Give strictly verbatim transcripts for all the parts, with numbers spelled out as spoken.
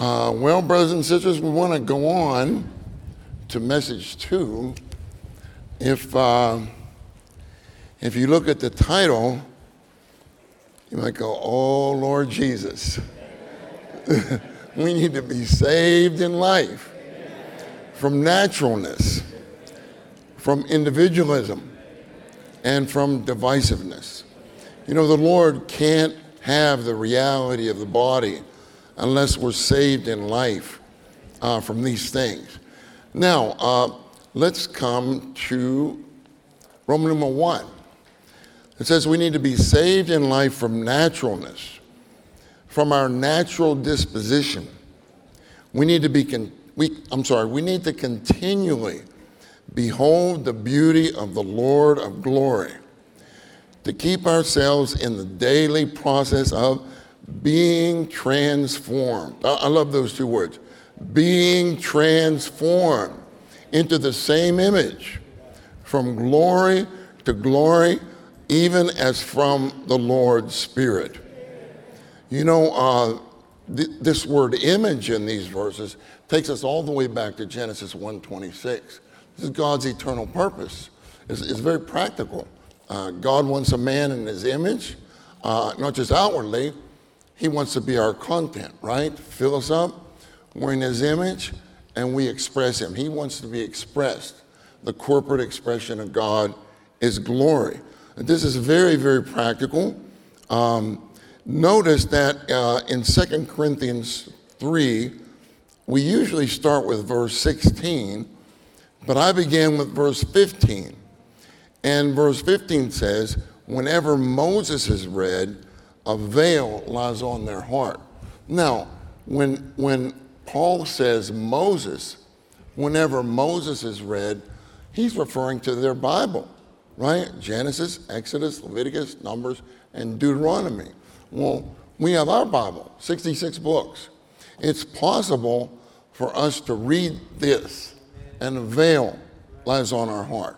Uh, well, brothers and sisters, we want to go on to message two. If, uh, if you look at the title, you might go, oh, Lord Jesus. We need to be saved in life from naturalness, from individualism, and from divisiveness. You know, the Lord can't have the reality of the body unless we're saved in life uh, from these things. Now, uh, let's come to Roman number one. It says we need to be saved in life from naturalness, from our natural disposition. We need to be, con- we, I'm sorry, we need to continually behold the beauty of the Lord of glory, to keep ourselves in the daily process of being transformed. I, I love those two words, being transformed into the same image, from glory to glory, even as from the Lord's Spirit. You know, uh, th- this word image in these verses takes us all the way back to Genesis one twenty-six. This is God's eternal purpose. It's, it's very practical. Uh, God wants a man in his image, uh, not just outwardly. He wants to be our content, right? Fill us up. We're in his image, and we express him. He wants to be expressed. The corporate expression of God is glory. And this is very, very practical. Um, notice that uh, in Second Corinthians three, we usually start with verse sixteen, but I began with verse fifteen. And verse fifteen says, whenever Moses is read, a veil lies on their heart. Now, when, when Paul says Moses, whenever Moses is read, he's referring to their Bible, right? Genesis, Exodus, Leviticus, Numbers, and Deuteronomy. Well, we have our Bible, sixty-six books. It's possible for us to read this, and a veil lies on our heart.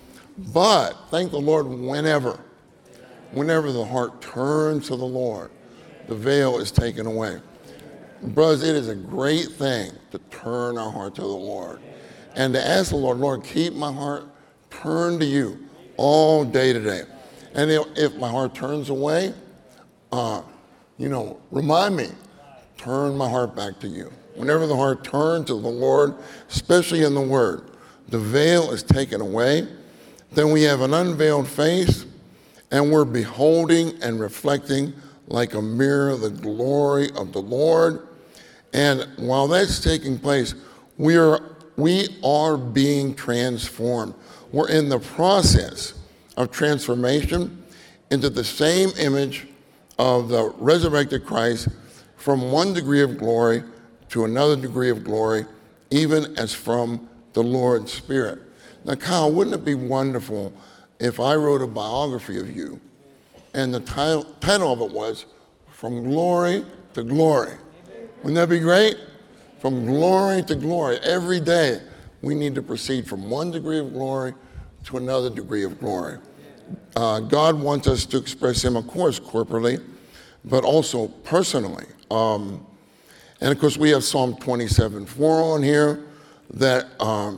But thank the Lord, whenever, whenever the heart turns to the Lord, the veil is taken away. Brothers, it is a great thing to turn our heart to the Lord and to ask the Lord, Lord, keep my heart turned to you all day today. And if, if my heart turns away, uh, you know, remind me, turn my heart back to you. Whenever the heart turns to the Lord, especially in the Word, the veil is taken away. Then we have an unveiled face, and we're beholding and reflecting like a mirror the glory of the Lord. And while that's taking place, we are, we are being transformed. We're in the process of transformation into the same image of the resurrected Christ, from one degree of glory to another degree of glory, even as from the Lord's Spirit. Now, Kyle, wouldn't it be wonderful if I wrote a biography of you, and the title, title of it was From Glory to Glory? Wouldn't that be great? From glory to glory. Every day we need to proceed from one degree of glory to another degree of glory. Uh, God wants us to express him, of course, corporately, but also personally. Um, and of course, we have Psalm twenty-seven four on here that um,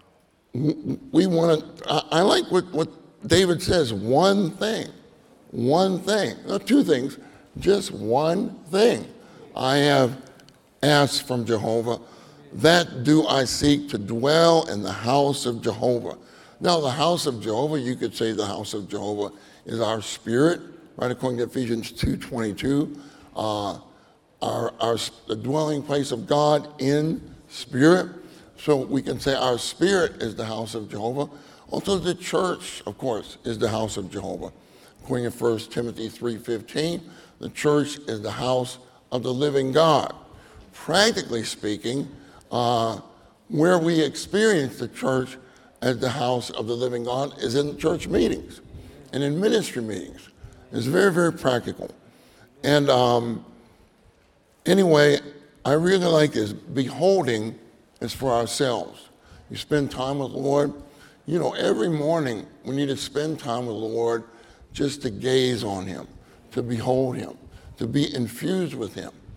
we want to, I, I like what, what David says, one thing, one thing, not two things, just one thing. I have asked from Jehovah, that do I seek, to dwell in the house of Jehovah. Now, the house of Jehovah, you could say the house of Jehovah is our spirit, right, according to Ephesians two twenty-two, uh, our, our the dwelling place of God in spirit. So we can say our spirit is the house of Jehovah. Also, the church, of course, is the house of Jehovah. According to First Timothy three fifteen, the church is the house of the living God. Practically speaking, uh, where we experience the church as the house of the living God is in church meetings and in ministry meetings. It's very, very practical. And um, anyway, I really like this. Beholding is for ourselves. You spend time with the Lord. You know, every morning we need to spend time with the Lord just to gaze on him, to behold him, to be infused with him.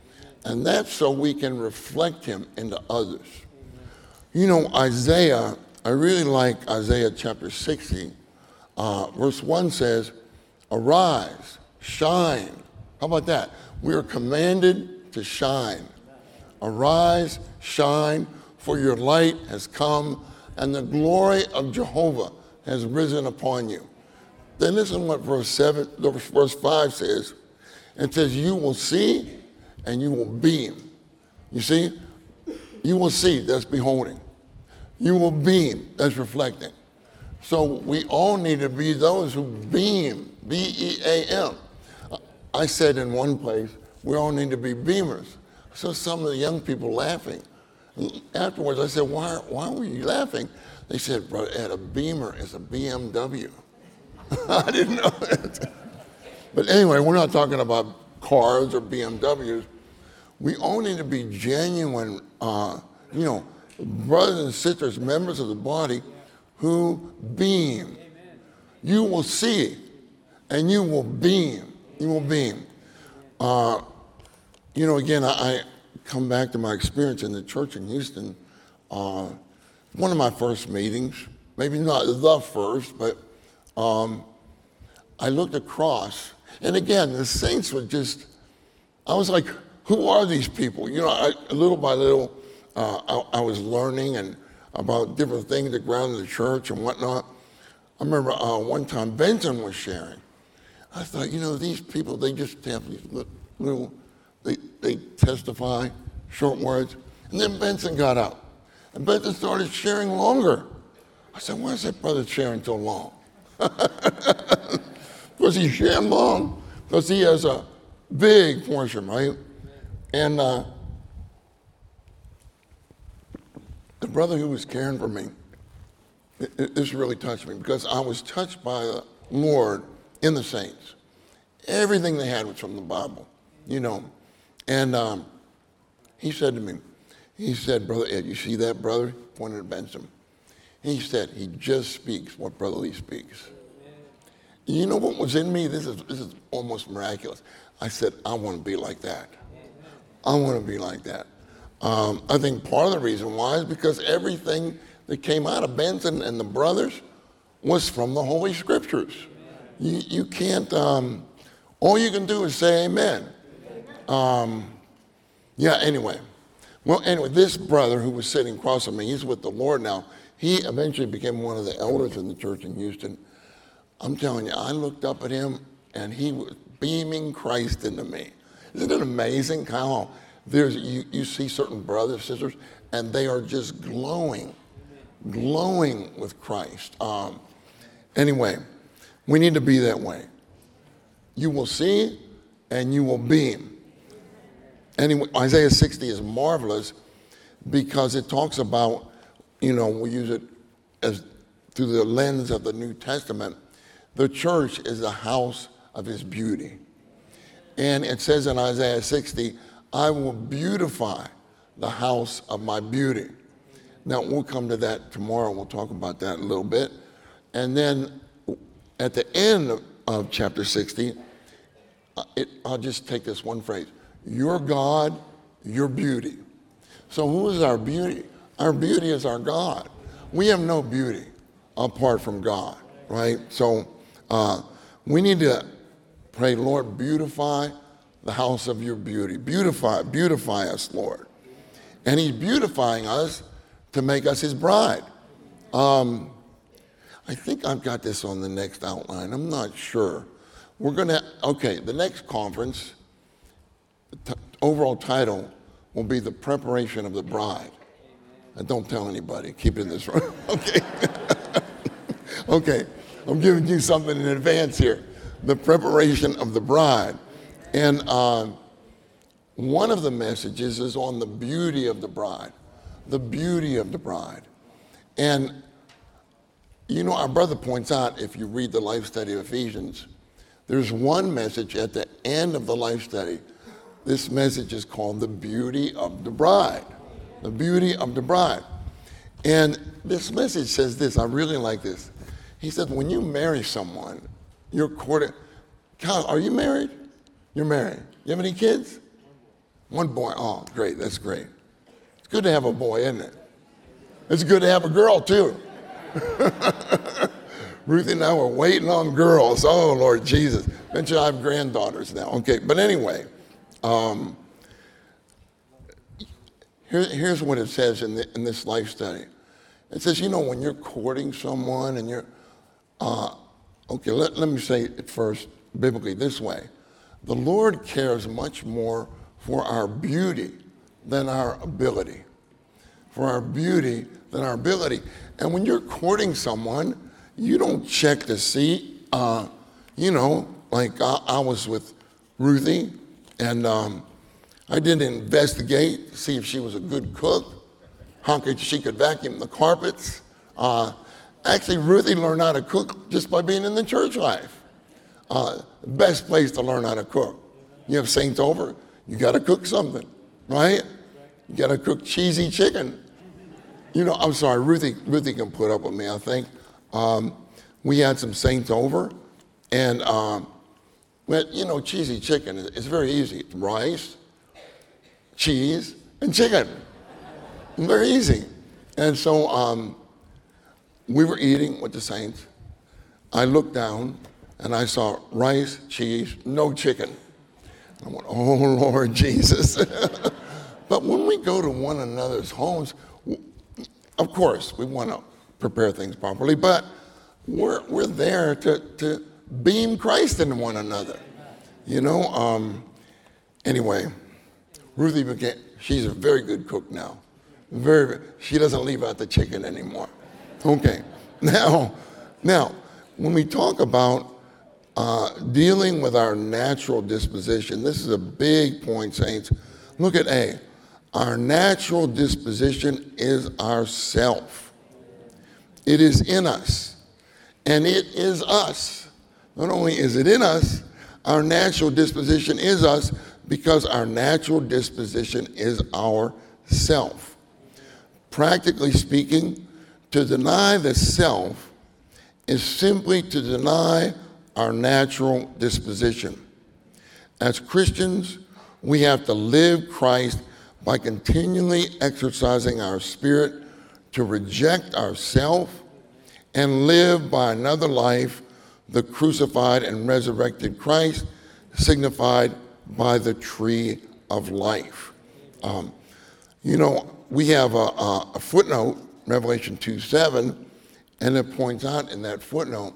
And that's so we can reflect him into others. You know, Isaiah, I really like Isaiah chapter sixty. Uh, verse one says, arise, shine. How about that? We are commanded to shine. Arise, shine, for your light has come, and the glory of Jehovah has risen upon you. Then listen what verse seven, verse five says. It says, you will see and you will beam. You see? You will see, that's beholding. You will beam, that's reflecting. So we all need to be those who beam, B E A M. I said in one place, we all need to be beamers. So some of the young people laughing. Afterwards, I said, why, why were you laughing? They said, brother Ed, a beamer is a B M W. I didn't know that. But anyway, we're not talking about cars or B M Ws. We all need to be genuine, uh, you know, brothers and sisters, members of the body who beam. Amen. You will see and you will beam. You will beam. Uh, you know, again, I, I come back to my experience in the church in Houston. Uh, one of my first meetings, maybe not the first, but um, I looked across. And again, the saints were just, I was like, who are these people? You know, I, little by little, uh, I, I was learning and about different things that grounded the church and whatnot. I remember uh, one time Benson was sharing. I thought, you know, these people, they just have these little, they, they testify, short words. And then Benson got up. And Benson started sharing longer. I said, why is that brother sharing so long? Because he shared long. Because he has a big portion, right? And uh, the brother who was caring for me, it, it, this really touched me because I was touched by the Lord in the saints. Everything they had was from the Bible, you know. And um, he said to me, he said, Brother Ed, you see that brother? Pointed at Benson. He said, he just speaks what Brother Lee speaks. You know what was in me? This is, this is almost miraculous. I said, I want to be like that. I want to be like that. Um, I think part of the reason why is because everything that came out of Benson and the brothers was from the Holy Scriptures. You, you can't, um, all you can do is say amen. Um, yeah, anyway. Well, anyway, this brother who was sitting across from me, he's with the Lord now. He eventually became one of the elders in the church in Houston. I'm telling you, I looked up at him and he was beaming Christ into me. Isn't it amazing how there's, you, you see certain brothers, sisters, and they are just glowing, glowing with Christ. Um, anyway, we need to be that way. You will see and you will beam. Anyway, Isaiah sixty is marvelous because it talks about, you know, we use it as through the lens of the New Testament. The church is the house of his beauty. And it says in Isaiah sixty, I will beautify the house of my beauty. Now, we'll come to that tomorrow. We'll talk about that a little bit. And then at the end of, of chapter sixty, it, I'll just take this one phrase. Your God, your beauty. So who is our beauty? Our beauty is our God. We have no beauty apart from God, right? So uh, we need to pray, Lord, beautify the house of your beauty. Beautify, beautify us, Lord. And he's beautifying us to make us his bride. Um, I think I've got this on the next outline. I'm not sure. We're going to, okay, the next conference, the t- overall title will be The Preparation of the Bride. And don't tell anybody. Keep it in this room. Okay. Okay. I'm giving you something in advance here. The preparation of the bride. And uh, one of the messages is on the beauty of the bride. The beauty of the bride. And, you know, our brother points out, if you read the life study of Ephesians, there's one message at the end of the life study. This message is called the beauty of the bride. The beauty of the bride. And this message says this, I really like this. He said, when you marry someone, you're courting. Kyle, are you married? You're married. You have any kids? One boy. Oh, great. That's great. It's good to have a boy, isn't it? It's good to have a girl, too. Ruthie and I were waiting on girls. Oh, Lord Jesus. Eventually I have granddaughters now. Okay, but anyway, um, here, here's what it says in, the, in this life study. It says, you know, when you're courting someone and you're, uh, okay, let, let me say it first biblically this way. The Lord cares much more for our beauty than our ability. For our beauty than our ability. And when you're courting someone, you don't check to see, uh, you know, like I, I was with Ruthie, and um, I didn't investigate to see if she was a good cook, how could she could vacuum the carpets. Uh, actually, Ruthie learned how to cook just by being in the church life. Uh, best place to learn how to cook. You have saints over, you got to cook something, right? You got to cook cheesy chicken. You know, I'm sorry, Ruthie, Ruthie can put up with me, I think. Um, we had some saints over, and, um, but, you know, cheesy chicken is, is very easy. It's rice, cheese, and chicken. Very easy. And so um, we were eating with the saints. I looked down, and I saw rice, cheese, no chicken. I went, oh, Lord Jesus. But when we go to one another's homes, of course, we want to prepare things properly, but we're, we're there to, to beam Christ into one another. You know, um, anyway, Ruthie became, she's a very good cook now. Very, she doesn't leave out the chicken anymore. Okay, now, now, when we talk about uh, dealing with our natural disposition, this is a big point, saints. Look at A. Our natural disposition is ourself. It is in us, and it is us. Not only is it in us, our natural disposition is us because our natural disposition is our self. Practically speaking, to deny the self is simply to deny our natural disposition. As Christians, we have to live Christ by continually exercising our spirit to reject ourself and live by another life, the crucified and resurrected Christ, signified by the tree of life. Um, you know, we have a, a, a footnote, Revelation two seven, and it points out in that footnote,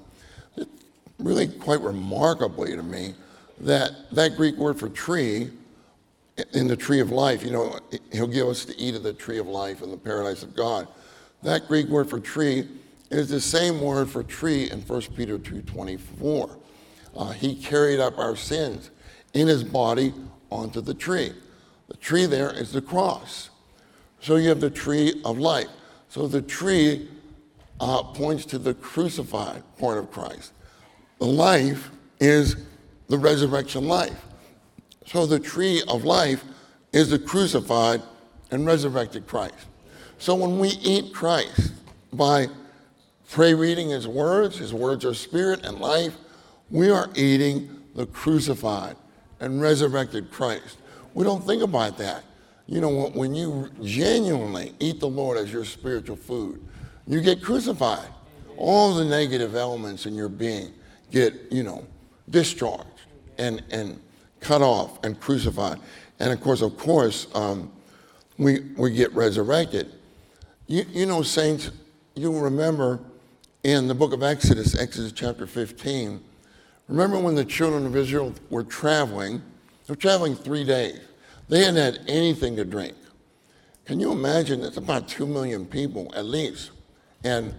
really quite remarkably to me, that that Greek word for tree, in the tree of life, you know, he'll give us to eat of the tree of life in the paradise of God. That Greek word for tree is the same word for tree in First Peter two twenty-four. Uh, he carried up our sins in his body onto the tree. The tree there is the cross. So you have the tree of life. So the tree uh, points to the crucified point of Christ. The life is the resurrection life. So the tree of life is the crucified and resurrected Christ. So when we eat Christ by pray reading his words, his words are spirit and life, we are eating the crucified and resurrected Christ. We don't think about that. You know, when you genuinely eat the Lord as your spiritual food, you get crucified. All the negative elements in your being get, you know, discharged and, and cut off and crucified. And of course, of course, um, we, we get resurrected. You, you know, saints, you'll remember in the book of Exodus, Exodus chapter fifteen, remember when the children of Israel were traveling, they were traveling three days. They hadn't had anything to drink. Can you imagine? It's about two million people at least. And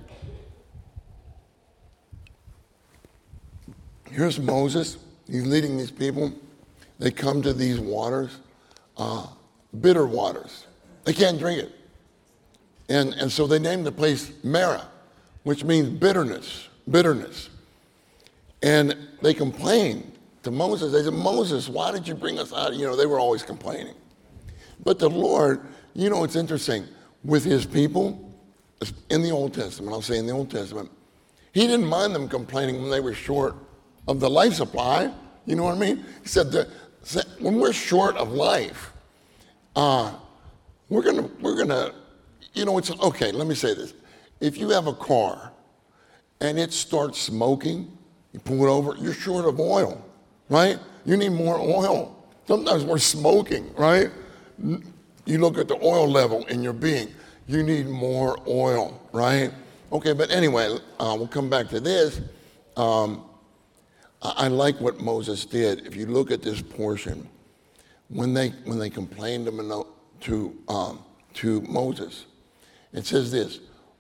here's Moses. He's leading these people. They come to these waters, uh, bitter waters. They can't drink it. And, and so they named the place Marah, which means bitterness, bitterness. And they complained to Moses. They said, Moses, why did you bring us out? You know, they were always complaining. But the Lord, you know, it's interesting. With his people, in the Old Testament, I'll say in the Old Testament, he didn't mind them complaining when they were short of the life supply. You know what I mean? He said, that when we're short of life, Uh, we're gonna, we're gonna, you know, it's, okay, let me say this. If you have a car and it starts smoking, you pull it over, you're short of oil, right? You need more oil. Sometimes we're smoking, right? You look at the oil level in your being, you need more oil, right? Okay, but anyway, uh, we'll come back to this. Um, I, I like what Moses did. If you look at this portion, when they when they complained to Mano- to um, to Moses, it says this: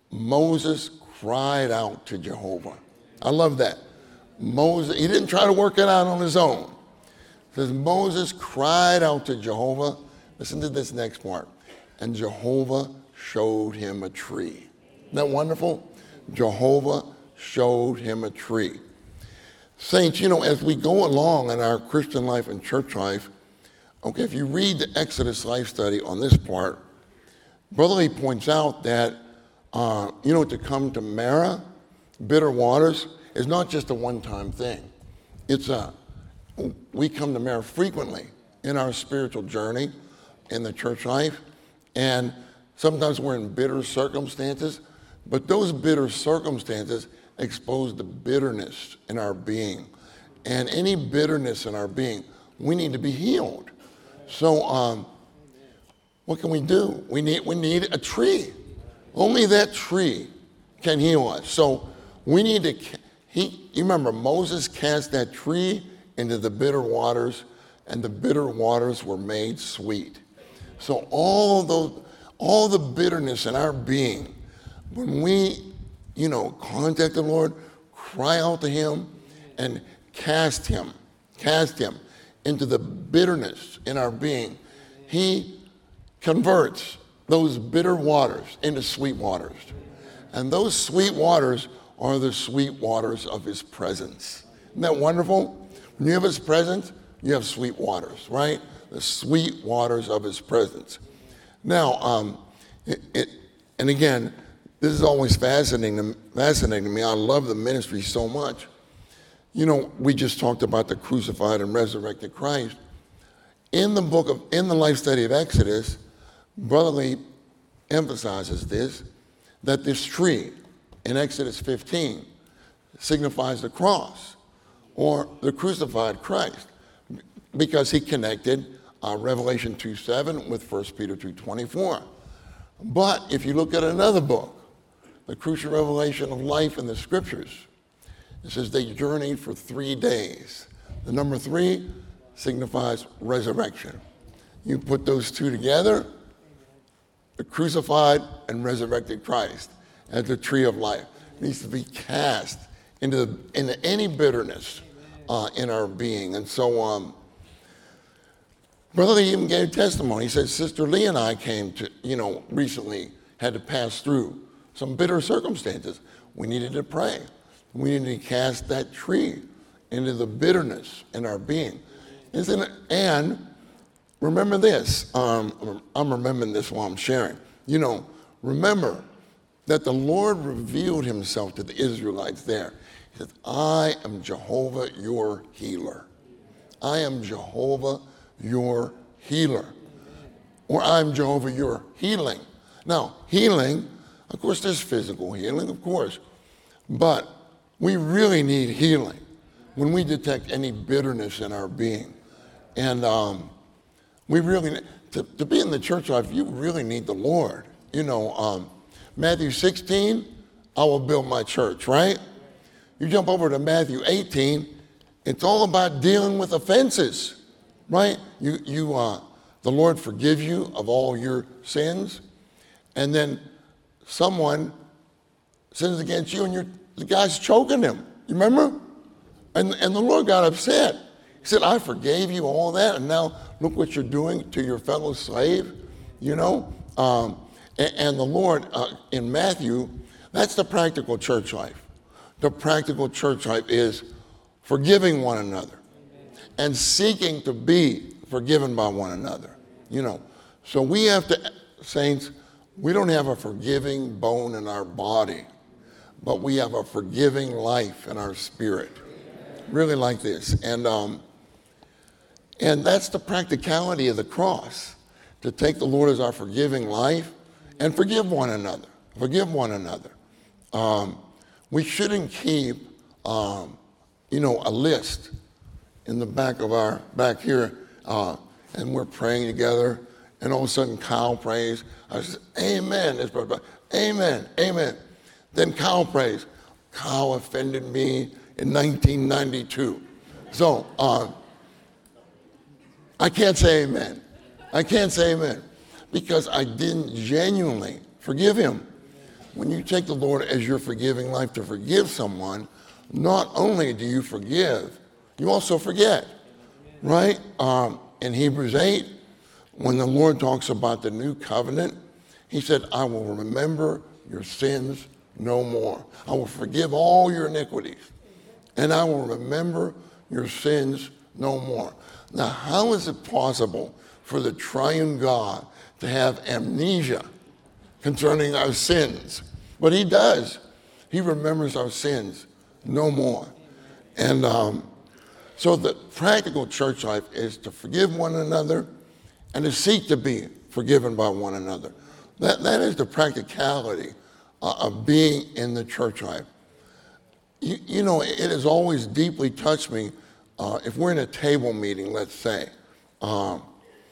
Moses cried out to Jehovah. I love that. Moses, he didn't try to work it out on his own. It says Moses cried out to Jehovah. Listen to this next part. And Jehovah showed him a tree. Isn't that wonderful? Jehovah showed him a tree. Saints, you know, as we go along in our Christian life and church life, okay, if you read the Exodus Life Study on this part, Brother Lee points out that, uh, you know, to come to Marah, bitter waters, is not just a one-time thing. It's a, we come to Marah frequently in our spiritual journey, in the church life, and sometimes we're in bitter circumstances, but those bitter circumstances expose the bitterness in our being. And any bitterness in our being, we need to be healed. So um, what can we do? We need, we need a tree. Only that tree can heal us. So we need to, he, you remember Moses cast that tree into the bitter waters, and the bitter waters were made sweet. So all those, all the bitterness in our being, when we, you know, contact the Lord, cry out to him, and cast him, cast him into the bitterness in our being, he converts those bitter waters into sweet waters. And those sweet waters are the sweet waters of his presence. Isn't that wonderful? When you have his presence, you have sweet waters, right? The sweet waters of his presence. Now, um, it, it, and again, this is always fascinating, fascinating to me. I love the ministry so much. You know, we just talked about the crucified and resurrected Christ. In the book of, in the life study of Exodus, Brother Lee emphasizes this, that this tree in Exodus fifteen signifies the cross or the crucified Christ, because he connected uh, Revelation two seven with First Peter two twenty-four. But if you look at another book, the crucial revelation of life in the scriptures, it says they journeyed for three days. The number three signifies resurrection. You put those two together, the crucified and resurrected Christ as the tree of life. It needs to be cast into, the, into any bitterness uh, in our being. And so, um, Brother Lee even gave testimony. He said, Sister Lee and I came to, you know, recently had to pass through some bitter circumstances. We needed to pray. We needed to cast that tree into the bitterness in our being. Isn't it? And remember this. Um, I'm remembering this while I'm sharing. You know, remember that the Lord revealed himself to the Israelites there. He said, I am Jehovah your healer. I am Jehovah your healer. Or I'm Jehovah your healing. Now, healing, of course, there's physical healing, of course. But we really need healing when we detect any bitterness in our being. And um, we really, to, to be in the church life, you really need the Lord. You know, um, Matthew sixteen, I will build my church, right? You jump over to Matthew eighteen, it's all about dealing with offenses, right? You, you, uh, the Lord forgives you of all your sins, and then someone sins against you, and you're, the guy's choking him. You remember? And, and the Lord got upset. He said, I forgave you all that, and now look what you're doing to your fellow slave, you know? Um, and, and the Lord, uh, in Matthew, that's the practical church life. The practical church life is forgiving one another and seeking to be forgiven by one another, you know? So we have to, saints, we don't have a forgiving bone in our body, but we have a forgiving life in our spirit. Really like this. And um, and that's the practicality of the cross. to take the Lord as our forgiving life and forgive one another. Forgive one another. Um, we shouldn't keep, um, you know, a list in the back of our, back here, uh, and we're praying together, and all of a sudden Kyle prays. I said, amen. This brother, amen, amen. Then Kyle prays. Kyle offended me in nineteen ninety-two. So uh, I can't say amen. I can't say amen because I didn't genuinely forgive him. When you take the Lord as your forgiving life to forgive someone, not only do you forgive, you also forget, right? Um, in Hebrews eight, when the Lord talks about the new covenant, he said, I will remember your sins no more. I will forgive all your iniquities, and I will remember your sins no more. Now, how is it possible for the triune God to have amnesia concerning our sins? But he does. He remembers our sins no more. And um, so the practical church life is to forgive one another and to seek to be forgiven by one another. That, that is the practicality uh, of being in the church life. You, you know, it has always deeply touched me. Uh, if we're in a table meeting, let's say, um,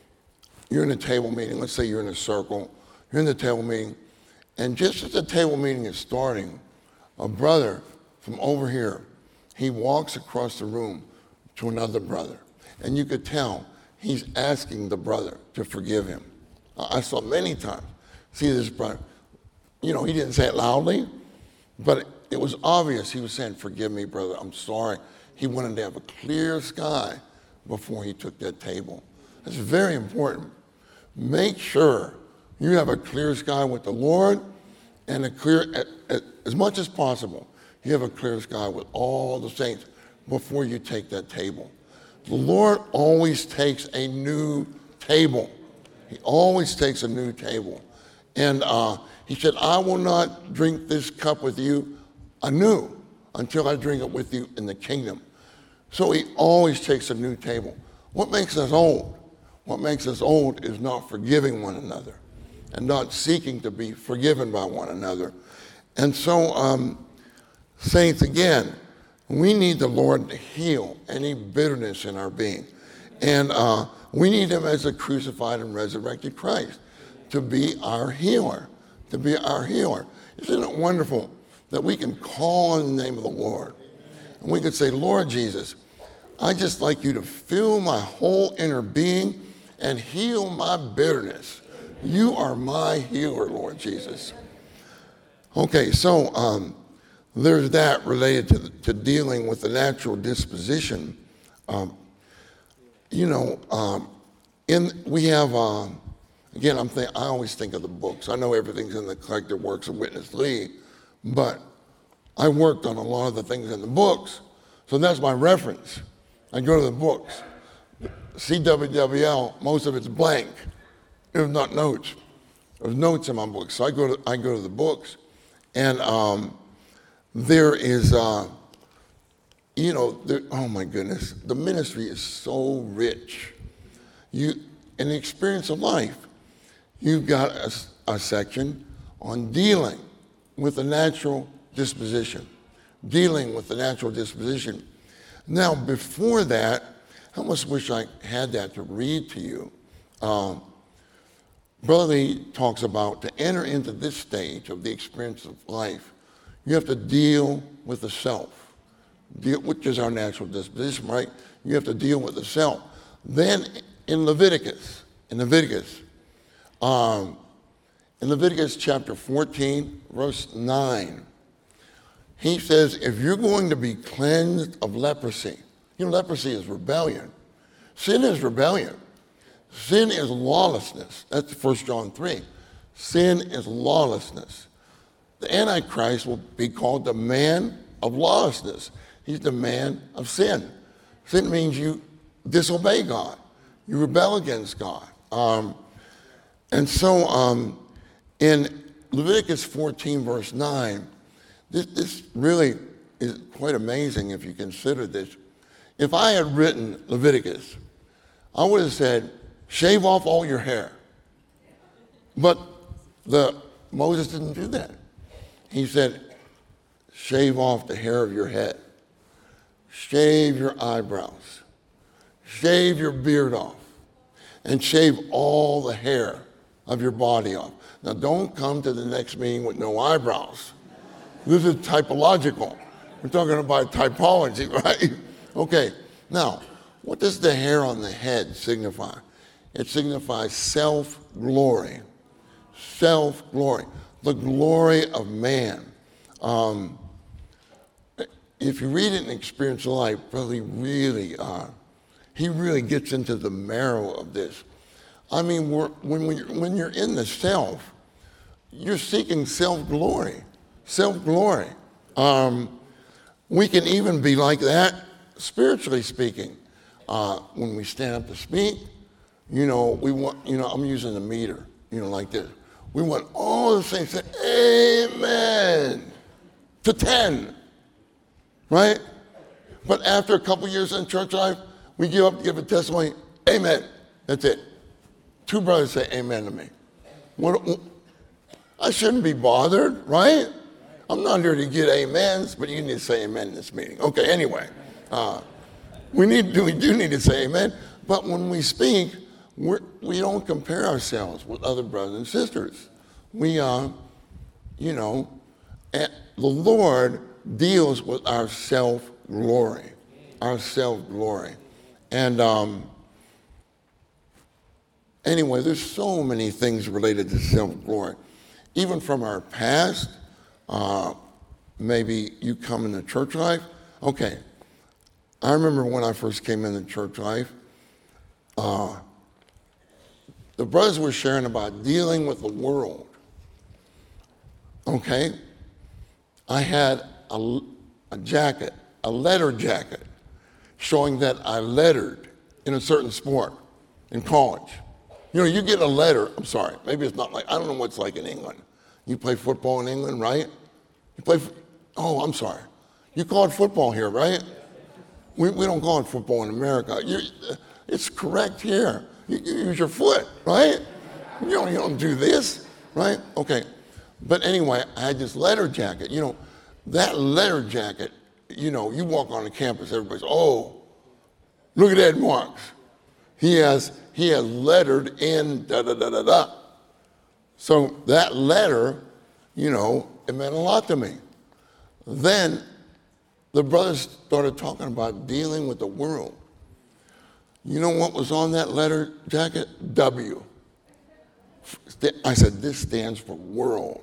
you're in a table meeting, let's say you're in a circle, you're in the table meeting, and just as the table meeting is starting, a brother from over here, he walks across the room to another brother, and you could tell he's asking the brother to forgive him. I saw many times, see this brother, you know, he didn't say it loudly, but it was obvious he was saying, forgive me, brother, I'm sorry. He wanted to have a clear sky before he took that table. That's very important. Make sure you have a clear sky with the Lord and a clear, as much as possible, you have a clear sky with all the saints before you take that table. The Lord always takes a new table. He always takes a new table. And uh, he said, I will not drink this cup with you anew until I drink it with you in the kingdom. So he always takes a new table. What makes us old? What makes us old is not forgiving one another and not seeking to be forgiven by one another. And so, um, saints, again, we need the Lord to heal any bitterness in our being. And uh, we need him as a crucified and resurrected Christ to be our healer, to be our healer. Isn't it wonderful that we can call on the name of the Lord? And we could say, Lord Jesus, I just like you to fill my whole inner being and heal my bitterness. You are my healer, Lord Jesus. Okay, so um, there's that related to, the, to dealing with the natural disposition. Um, you know, um, in we have, um, again, I'm think, I always think of the books. I know everything's in the Collected Works of Witness Lee, but I worked on a lot of the things in the books, so that's my reference. I go to the books. C W W L, most of it's blank. There's not notes. There's notes in my books. So I go to I go to the books, and um, there is, uh, you know, there, oh my goodness, the ministry is so rich. You, in the experience of life, you've got a, a section on dealing with the natural disposition, dealing with the natural disposition. Now, before that, I almost wish I had that to read to you. Um, Brother Lee talks about to enter into this stage of the experience of life, you have to deal with the self, deal, which is our natural disposition, right? You have to deal with the self. Then in Leviticus, in Leviticus, um, in Leviticus chapter fourteen, verse nine, he says, if you're going to be cleansed of leprosy, you know, leprosy is rebellion. Sin is rebellion. Sin is lawlessness. That's First John three. Sin is lawlessness. The Antichrist will be called the man of lawlessness. He's the man of sin. Sin means you disobey God. You rebel against God. Um, and so um, in Leviticus fourteen, verse nine, this, this really is quite amazing if you consider this. If I had written Leviticus, I would have said, shave off all your hair. But the Moses didn't do that. He said, shave off the hair of your head. Shave your eyebrows. Shave your beard off. And shave all the hair of your body off. Now, don't come to the next meeting with no eyebrows. This is typological. We're talking about typology, right? Okay, now, what does the hair on the head signify? It signifies self-glory. Self-glory. The glory of man. Um, if you read it in Experiential Life, Brother really, uh, he really gets into the marrow of this. I mean, we're, when, we, when you're in the self, you're seeking self-glory. Self-glory. Um, we can even be like that, spiritually speaking. Uh, when we stand up to speak, you know, we want, you know, I'm using a meter, you know, like this. We want all the saints to say, amen, to ten, right? But after a couple years in church life, we give up to give a testimony, amen, that's it. Two brothers say amen to me. What, I shouldn't be bothered, right? I'm not here to get amens, but you need to say amen in this meeting. Okay, anyway, uh, we need to, we do need to say amen, but when we speak, we're, we don't compare ourselves with other brothers and sisters. We, uh, you know, the Lord deals with our self-glory, our self-glory. And um, anyway, there's so many things related to self-glory. Even from our past, uh, maybe you come into church life. Okay, I remember when I first came into church life, uh, the brothers were sharing about dealing with the world. Okay, I had a, a jacket, a letter jacket, showing that I lettered in a certain sport in college. You know, you get a letter, I'm sorry, maybe it's not like, I don't know what it's like in England. You play football in England, right? You play, oh, I'm sorry. You call it football here, right? We, we don't call it football in America. You, it's correct here. You, you use your foot, right? You don't, you don't do this, right? Okay. But anyway, I had this letter jacket. You know, that letter jacket, you know, you walk on the campus, everybody's, oh, look at Ed Marks. He has, he has lettered in da-da-da-da-da. So that letter, you know, it meant a lot to me. Then the brothers started talking about dealing with the world. You know what was on that letter jacket? W. I said, this stands for world.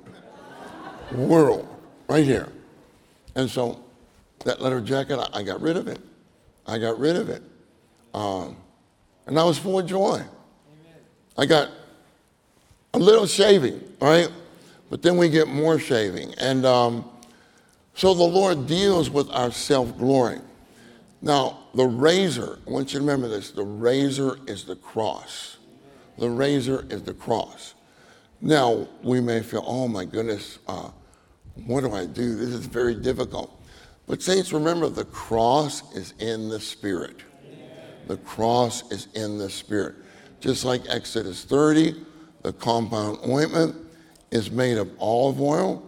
World, right here. And so that letter jacket, I got rid of it. I got rid of it. Um, and I was full of joy. Amen. I got a little shaving, right? But then we get more shaving. And um, so the Lord deals with our self-glory. Now, the razor, I want you to remember this, the razor is the cross. The razor is the cross. Now, we may feel, oh my goodness, uh, what do I do? This is very difficult. But saints, remember, the cross is in the Spirit. The cross is in the Spirit. Just like Exodus thirty, the compound ointment is made of olive oil,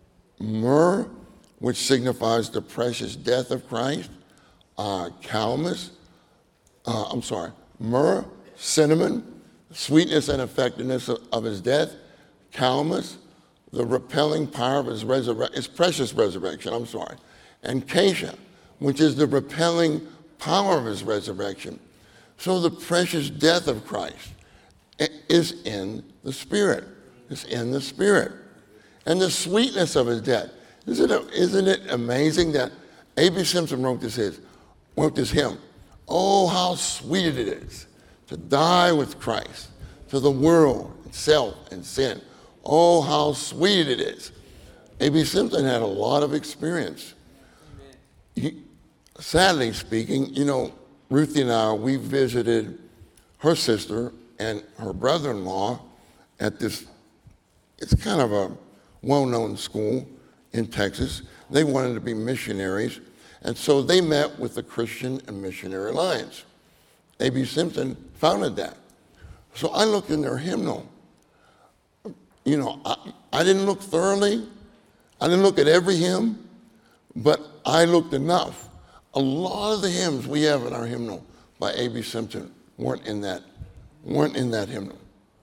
myrrh, which signifies the precious death of Christ, uh, calamus, uh, I'm sorry, myrrh, cinnamon, sweetness and effectiveness of, of his death, calamus, the repelling power of his resurrection, his precious resurrection, I'm sorry, and cassia, which is the repelling power of his resurrection. So the precious death of Christ is in the Spirit. It's in the Spirit. And the sweetness of his death. Isn't it, isn't it amazing that A B Simpson wrote this, his, wrote this hymn, oh, how sweet it is to die with Christ, to the world, itself, and sin. Oh, how sweet it is. A B Simpson had a lot of experience. He, sadly speaking, you know, Ruthie and I, we visited her sister and her brother-in-law at this, it's kind of a well-known school in Texas. They wanted to be missionaries, and so they met with the Christian and Missionary Alliance. A B Simpson founded that. So I looked in their hymnal. you know, I, I didn't look thoroughly. I didn't look at every hymn, but I looked enough. A lot of the hymns we have in our hymnal by A B Simpson weren't in that, weren't in that hymnal.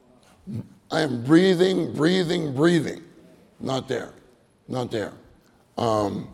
I am breathing, breathing, breathing. Not there, not there. Um,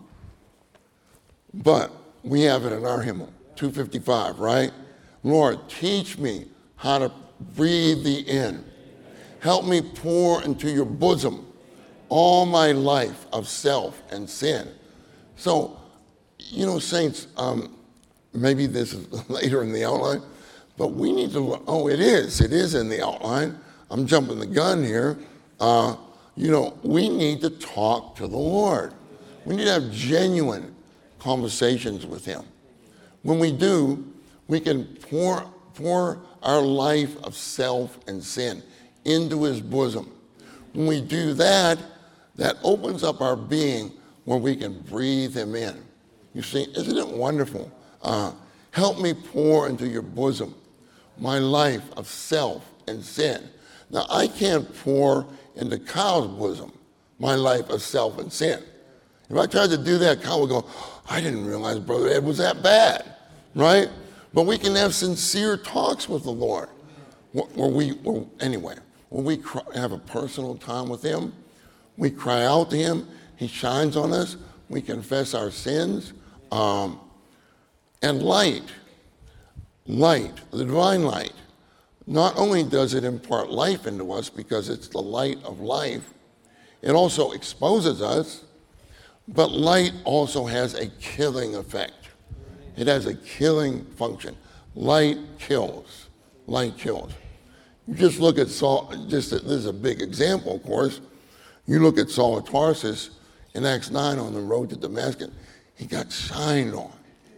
but we have it in our hymnal, two fifty-five, right? Lord, teach me how to breathe thee in. Help me pour into your bosom all my life of self and sin. So, you know, saints, um, maybe this is later in the outline, but we need to, oh, it is, it is in the outline. I'm jumping the gun here. Uh, you know, we need to talk to the Lord. We need to have genuine conversations with him. When we do, we can pour, pour our life of self and sin into his bosom. When we do that, that opens up our being where we can breathe him in. You see, isn't it wonderful? Uh, help me pour into your bosom my life of self and sin. Now, I can't pour into Kyle's bosom my life of self and sin. If I tried to do that, Kyle would go, I didn't realize Brother Ed was that bad, right? But we can have sincere talks with the Lord. Where we, where, anyway, when we cry, have a personal time with him, we cry out to him, he shines on us, we confess our sins. Um, and light, light, the divine light, not only does it impart life into us because it's the light of life, it also exposes us, but light also has a killing effect. It has a killing function. Light kills. Light kills. You just look at Saul, just this is a big example, of course. You look at Saul of Tarsus in Acts nine on the road to Damascus, he got shined on.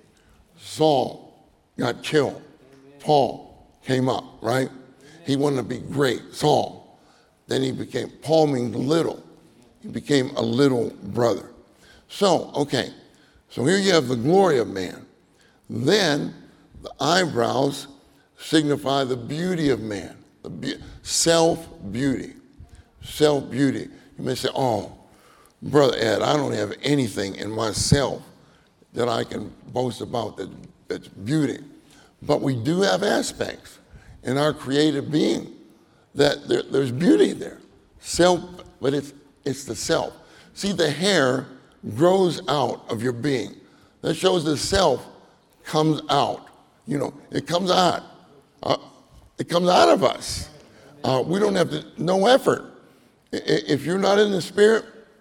Saul got killed. Paul came up, right? He wanted to be great, Saul. Then he became, Paul means little. He became a little brother. So, okay, so here you have the glory of man. Then the eyebrows signify the beauty of man, the be- self-beauty, self-beauty. You may say, oh, Brother Ed, I don't have anything in myself that I can boast about that, that's beauty. But we do have aspects in our creative being that there, there's beauty there. Self, but it's, it's the self. See, the hair grows out of your being. That shows the self comes out. You know, it comes out. Uh, it comes out of us. Uh, we don't have to, no effort. I, if you're not in the Spirit,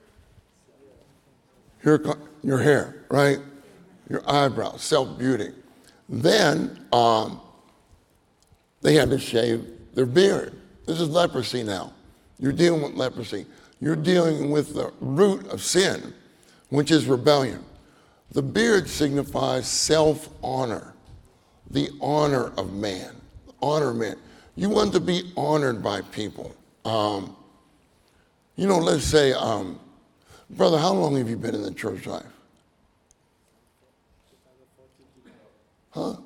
your, your hair, right? Your eyebrows, self-beauty. Then um, they had to shave their beard. This is leprosy now. You're dealing with leprosy. You're dealing with the root of sin, which is rebellion. The beard signifies self-honor, the honor of man, honor man. You want to be honored by people. Um, you know, let's say, um, brother, how long have you been in the church life? Huh?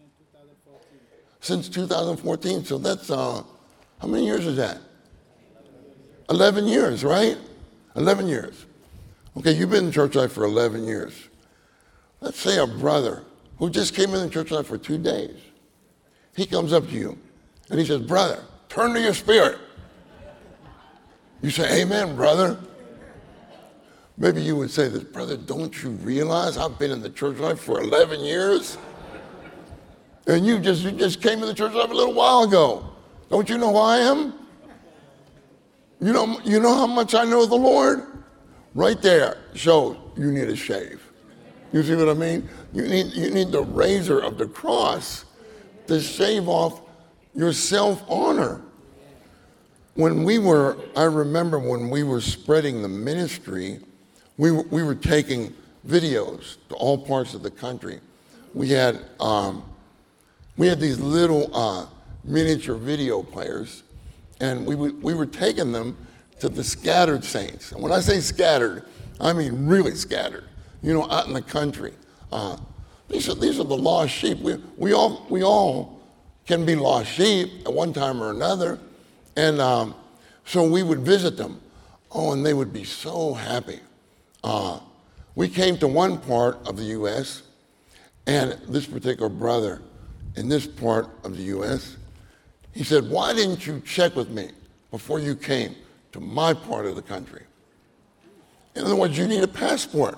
Since two thousand fourteen. So that's, uh, how many years is that? eleven years, right? eleven years. Okay, you've been in church life for eleven years. Let's say a brother who just came in the church life for two days. He comes up to you and he says, brother, turn to your spirit. You say, amen, brother. Maybe you would say this, brother, don't you realize I've been in the church life for eleven years? And you just, you just came in the church life a little while ago. Don't you know who I am? You know, you know how much I know the Lord? Right there shows you need a shave. You see what I mean? You need, you need the razor of the cross to shave off your self-honor. When we were, I remember when we were spreading the ministry, we were, we were taking videos to all parts of the country. We had, um, we had these little uh, miniature video players, and we, we were taking them to the scattered saints. And when I say scattered, I mean really scattered, you know, out in the country. Uh, these, are, these are the lost sheep. We, we, all, we all can be lost sheep at one time or another. And um, So we would visit them. Oh, and they would be so happy. Uh, we came to one part of the U S, and this particular brother in this part of the U S, he said, why didn't you check with me before you came to my part of the country? In other words, you need a passport.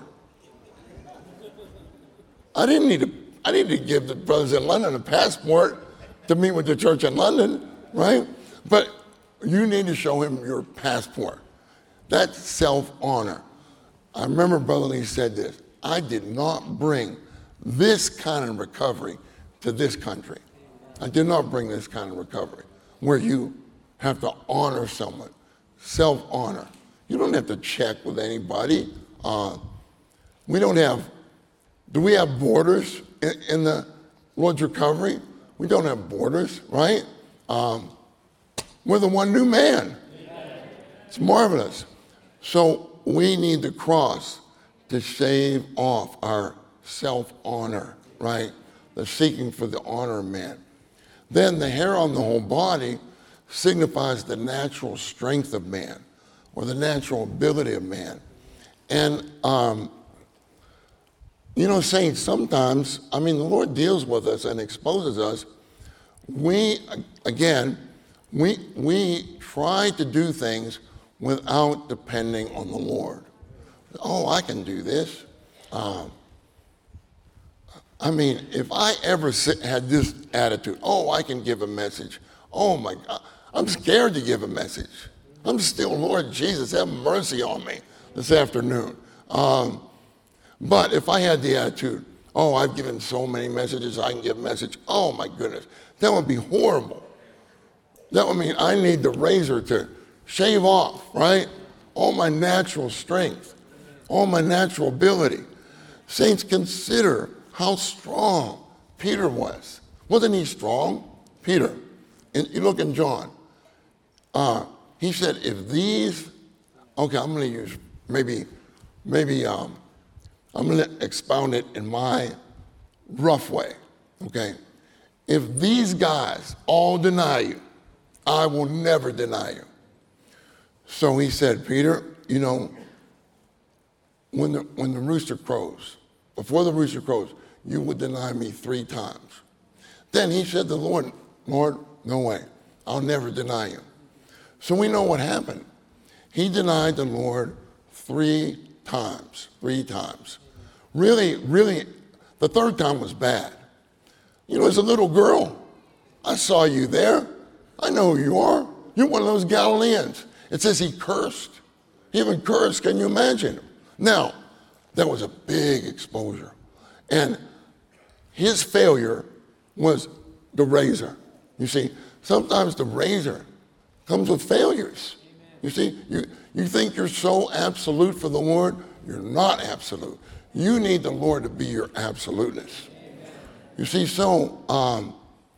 I didn't need a, I didn't need to give the brothers in London a passport to meet with the church in London, right? But you need to show him your passport. That's self-honor. I remember Brother Lee said this, I did not bring this kind of recovery to this country. I did not bring this kind of recovery where you have to honor someone, self-honor. You don't have to check with anybody. Uh, we don't have, do we have borders in, in the Lord's recovery? We don't have borders, right? Um, we're the one new man. It's marvelous. So we need the cross to shave off our self-honor, right? The seeking for the honor of man. Then the hair on the whole body signifies the natural strength of man or the natural ability of man. And, um, you know, saints, sometimes, I mean, the Lord deals with us and exposes us. We, again, we, we try to do things without depending on the Lord. Oh, I can do this. Um, I mean, if I ever sit, had this attitude, oh, I can give a message. Oh, my God, I'm scared to give a message. I'm still, Lord Jesus, have mercy on me this afternoon. Um, but if I had the attitude, oh, I've given so many messages, I can give a message. Oh, my goodness, that would be horrible. That would mean I need the razor to shave off, right? All my natural strength, all my natural ability. Saints, consider how strong Peter was. Wasn't he strong? Peter. And you look in John. Uh, he said, if these, okay, I'm going to use maybe, maybe um, I'm going to expound it in my rough way, okay? If these guys all deny you, I will never deny you. So he said, Peter, you know, when the, when the rooster crows, before the rooster crows, you would deny me three times. Then he said to the Lord, Lord, no way, I'll never deny you. So we know what happened. He denied the Lord three times, three times. Really, really, the third time was bad. You know, as a little girl, I saw you there. I know who you are. You're one of those Galileans. It says he cursed. He even cursed, can you imagine? Now, that was a big exposure. And his failure was the razor. You see, sometimes the razor comes with failures. You see, you, you think you're so absolute for the Lord, you're not absolute. You need the Lord to be your absoluteness. You see, so um,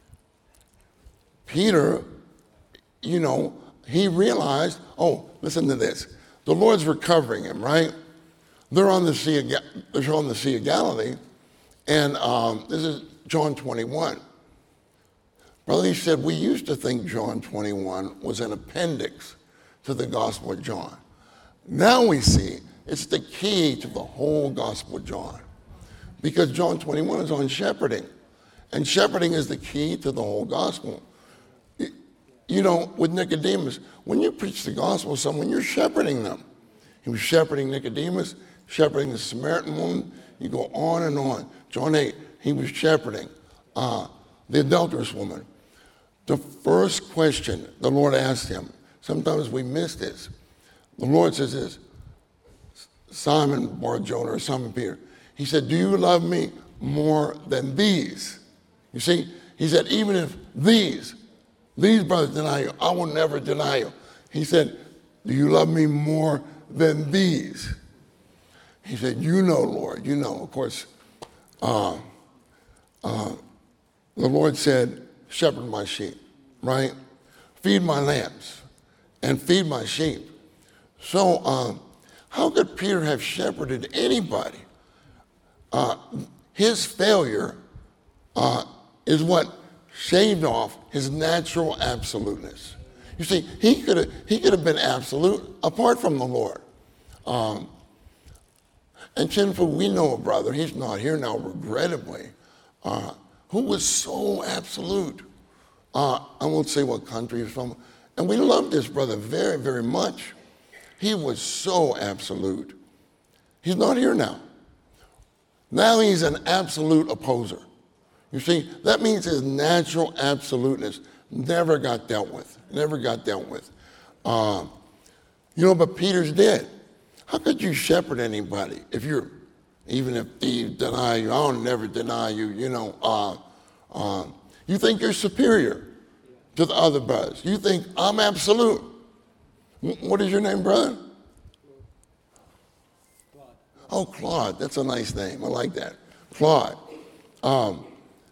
Peter, you know, he realized, oh, listen to this. The Lord's recovering him, right? They're on the Sea of, Ga- they're on the Sea of Galilee, and um, this is John twenty-one. Brother Lee said, we used to think John twenty-one was an appendix to the Gospel of John. Now we see it's the key to the whole Gospel of John, because John twenty-one is on shepherding, and shepherding is the key to the whole Gospel. You know, with Nicodemus, when you preach the gospel to someone, you're shepherding them. He was shepherding Nicodemus, shepherding the Samaritan woman. You go on and on. John eight, he was shepherding uh, the adulterous woman. The first question the Lord asked him, sometimes we miss this. The Lord says this, Simon Bar-Jonah or Simon Peter. He said, do you love me more than these? You see, he said, even if these, these brothers deny you, I will never deny you. He said, do you love me more than these? He said, you know, Lord, you know. Of course, uh, uh, the Lord said, shepherd my sheep, right? Feed my lambs and feed my sheep. So uh, how could Peter have shepherded anybody? Uh, his failure uh, is what shaved off his natural absoluteness. You see, he could have he could have been absolute apart from the Lord. Um, and sinful, we know a brother, he's not here now, regrettably, uh, who was so absolute. Uh, I won't say what country he's from. And we loved this brother very, very much. He was so absolute. He's not here now. Now he's an absolute opposer. You see, that means his natural absoluteness never got dealt with, never got dealt with. Uh, you know, but Peter's dead. How could you shepherd anybody if you're, even if thieves deny you, I'll never deny you, you know, uh, uh, you think you're superior to the other brothers. You think I'm absolute. What is your name, brother? Claude. Oh, Claude. That's a nice name. I like that. Claude. Um,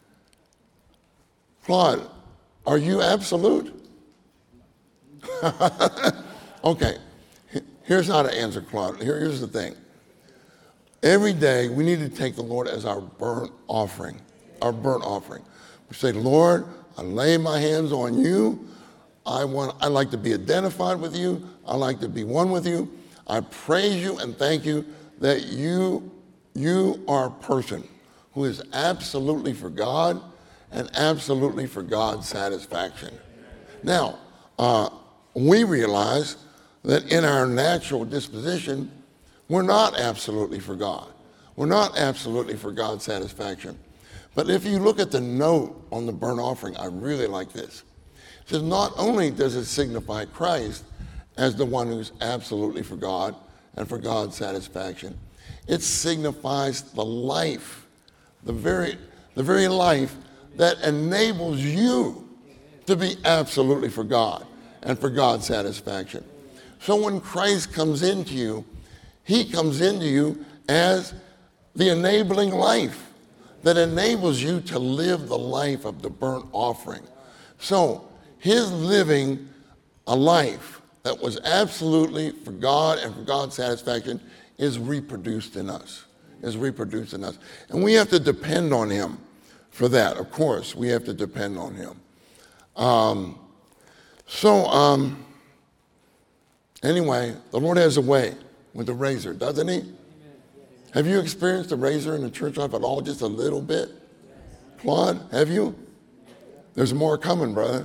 Claude, are you absolute? Okay. Here's how to answer Claude. Here, here's the thing. Every day we need to take the Lord as our burnt offering, our burnt offering. We say, Lord, I lay my hands on you. I want, I like to be identified with you. I like to be one with you. I praise you and thank you that you, you are a person who is absolutely for God and absolutely for God's satisfaction. Now, uh, we realize that in our natural disposition, we're not absolutely for God. We're not absolutely for God's satisfaction. But if you look at the note on the burnt offering, I really like this. It says not only does it signify Christ as the one who's absolutely for God and for God's satisfaction, it signifies the life, the very, the very life that enables you to be absolutely for God and for God's satisfaction. So when Christ comes into you, he comes into you as the enabling life that enables you to live the life of the burnt offering. So his living a life that was absolutely for God and for God's satisfaction is reproduced in us, is reproduced in us. And we have to depend on him for that. Of course, we have to depend on him. Um, so, um, Anyway, the Lord has a way with the razor, doesn't he? Have you experienced a razor in the church life at all, just a little bit? Claude, have you? There's more coming, brother.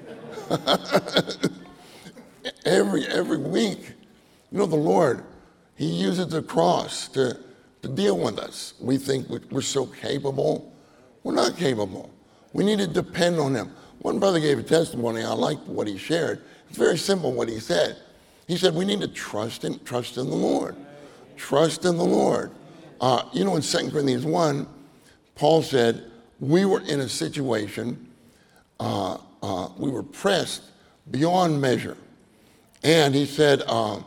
every every week, you know, the Lord, he uses the cross to, to deal with us. We think we're so capable. We're not capable. We need to depend on him. One brother gave a testimony. I liked what he shared. It's very simple what he said. He said, we need to trust in, trust in the Lord. Trust in the Lord. Uh, you know, in Second Corinthians one, Paul said, we were in a situation, uh, uh, we were pressed beyond measure. And he said, uh,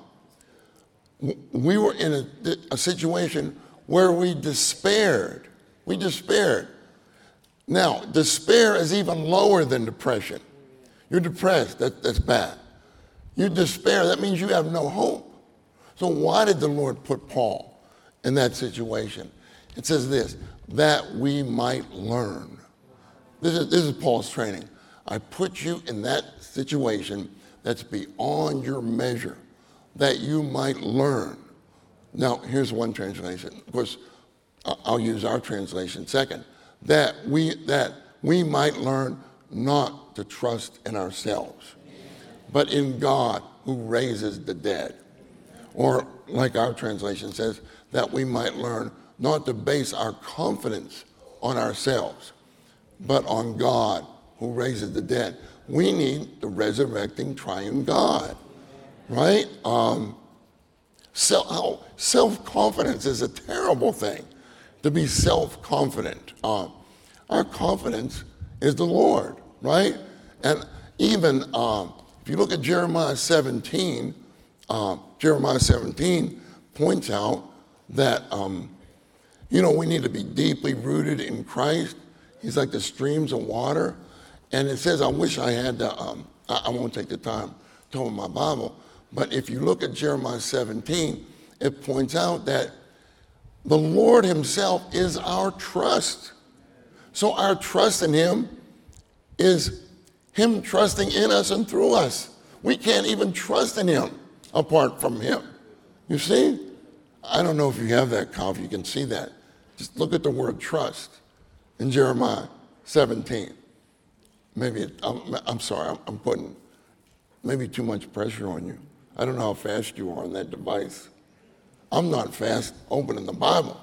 we were in a, a situation where we despaired. We despaired. Now, despair is even lower than depression. You're depressed, that, that's bad. You despair, that means you have no hope. So why did the Lord put Paul in that situation? It says this, that we might learn. This is, this is Paul's training. I put you in that situation that's beyond your measure, that you might learn. Now, here's one translation. Of course, I'll use our translation second. That we, that we might learn not to trust in ourselves, but in God who raises the dead. Or like our translation says, that we might learn not to base our confidence on ourselves, but on God who raises the dead. We need the resurrecting triune God, right? Um, self, oh, self-confidence is a terrible thing, to be self-confident. Uh, our confidence is the Lord, right? And even um, if you look at Jeremiah seventeen, uh, Jeremiah seventeen points out that, um, you know, we need to be deeply rooted in Christ. He's like the streams of water. And it says, I wish I had the, um, I, I won't take the time to open my Bible, but if you look at Jeremiah seventeen, it points out that the Lord himself is our trust. So our trust in him is him trusting in us and through us. We can't even trust in him apart from him. You see? I don't know if you have that, Kyle, if you can see that. Just look at the word trust in Jeremiah seventeen. Maybe, it, I'm, I'm sorry, I'm, I'm putting maybe too much pressure on you. I don't know how fast you are on that device. I'm not fast opening the Bible.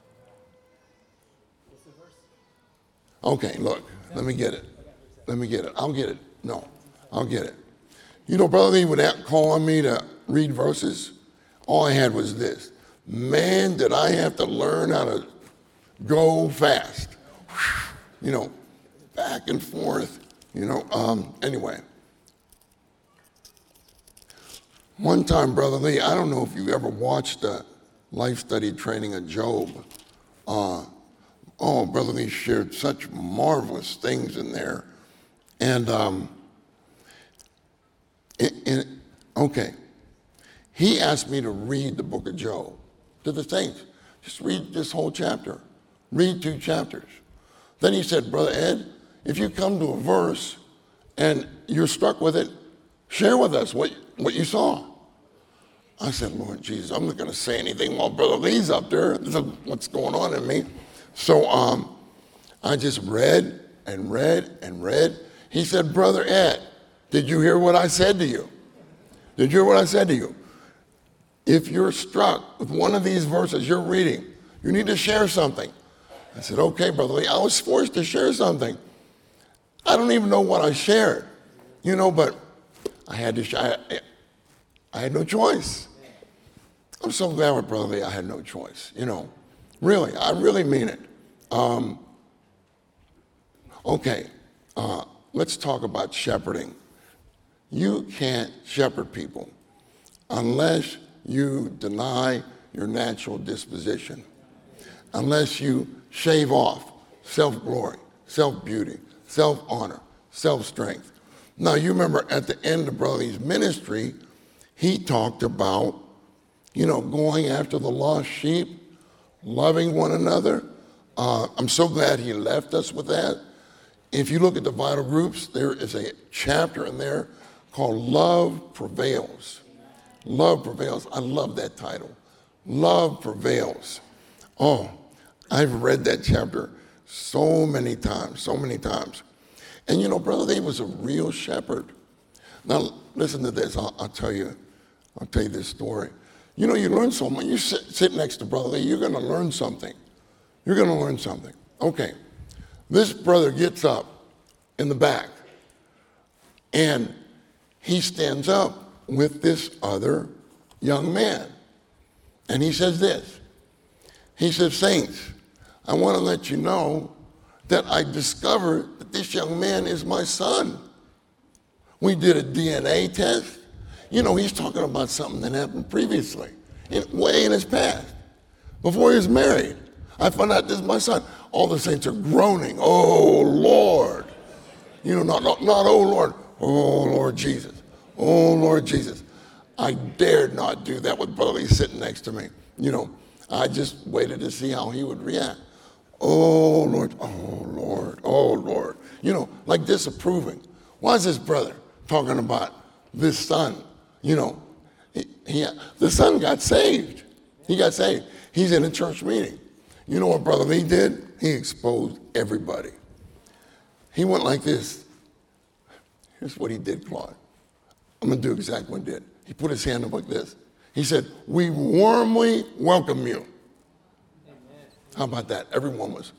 Okay, look, let me get it. Let me get it. I'll get it. No, I'll get it. You know, Brother Lee would call on me to read verses. All I had was this. Man, did I have to learn how to go fast. You know, back and forth. You know, um, anyway. One time, Brother Lee, I don't know if you ever watched the life study training of Job. Uh, oh, Brother Lee shared such marvelous things in there. And, um, in, in, okay, he asked me to read the book of Job to the saints. Just read this whole chapter. Read two chapters. Then he said, Brother Ed, if you come to a verse and you're struck with it, share with us what, what you saw. I said, Lord Jesus, I'm not going to say anything while Brother Lee's up there. This is what's going on in me. So um, I just read and read and read. He said, Brother Ed, did you hear what I said to you? Did you hear what I said to you? If you're struck with one of these verses you're reading, you need to share something. I said, okay, Brother Lee, I was forced to share something. I don't even know what I shared, you know, but I had to share. I, I had no choice. I'm so glad with Brother Lee I had no choice, you know. Really, I really mean it. Um, okay, uh, let's talk about shepherding. You can't shepherd people unless you deny your natural disposition, unless you shave off self-glory, self-beauty, self-honor, self-strength. Now, you remember at the end of Brother Lee's ministry, he talked about, you know, going after the lost sheep, loving one another. Uh, I'm so glad he left us with that. If you look at the vital groups, there is a chapter in there called Love Prevails. Love Prevails. I love that title. Love Prevails. Oh, I've read that chapter so many times, so many times. And you know, Brother Lee was a real shepherd. Now, listen to this. I'll, I'll tell you, I'll tell you this story. You know, you learn something. When you sit, sit next to Brother Lee, you're going to learn something. You're going to learn something. Okay, this brother gets up in the back, and he stands up with this other young man. And he says this. He says, Saints, I want to let you know that I discovered that this young man is my son. We did a D N A test. You know, he's talking about something that happened previously, in, way in his past, before he was married. I found out this is my son. All the saints are groaning, oh, Lord. You know, not, not, not oh, Lord, oh, Lord Jesus. Oh, Lord Jesus. I dared not do that with Brother Lee sitting next to me. You know, I just waited to see how he would react. Oh, Lord, oh, Lord, oh, Lord. You know, like disapproving. Why is this brother talking about this son? You know, he, he, the son got saved. He got saved. He's in a church meeting. You know what Brother Lee did? He exposed everybody. He went like this. Here's what he did, Claude. I'm going to do exactly what he did. He put his hand up like this. He said, we warmly welcome you. Amen. How about that? Everyone was,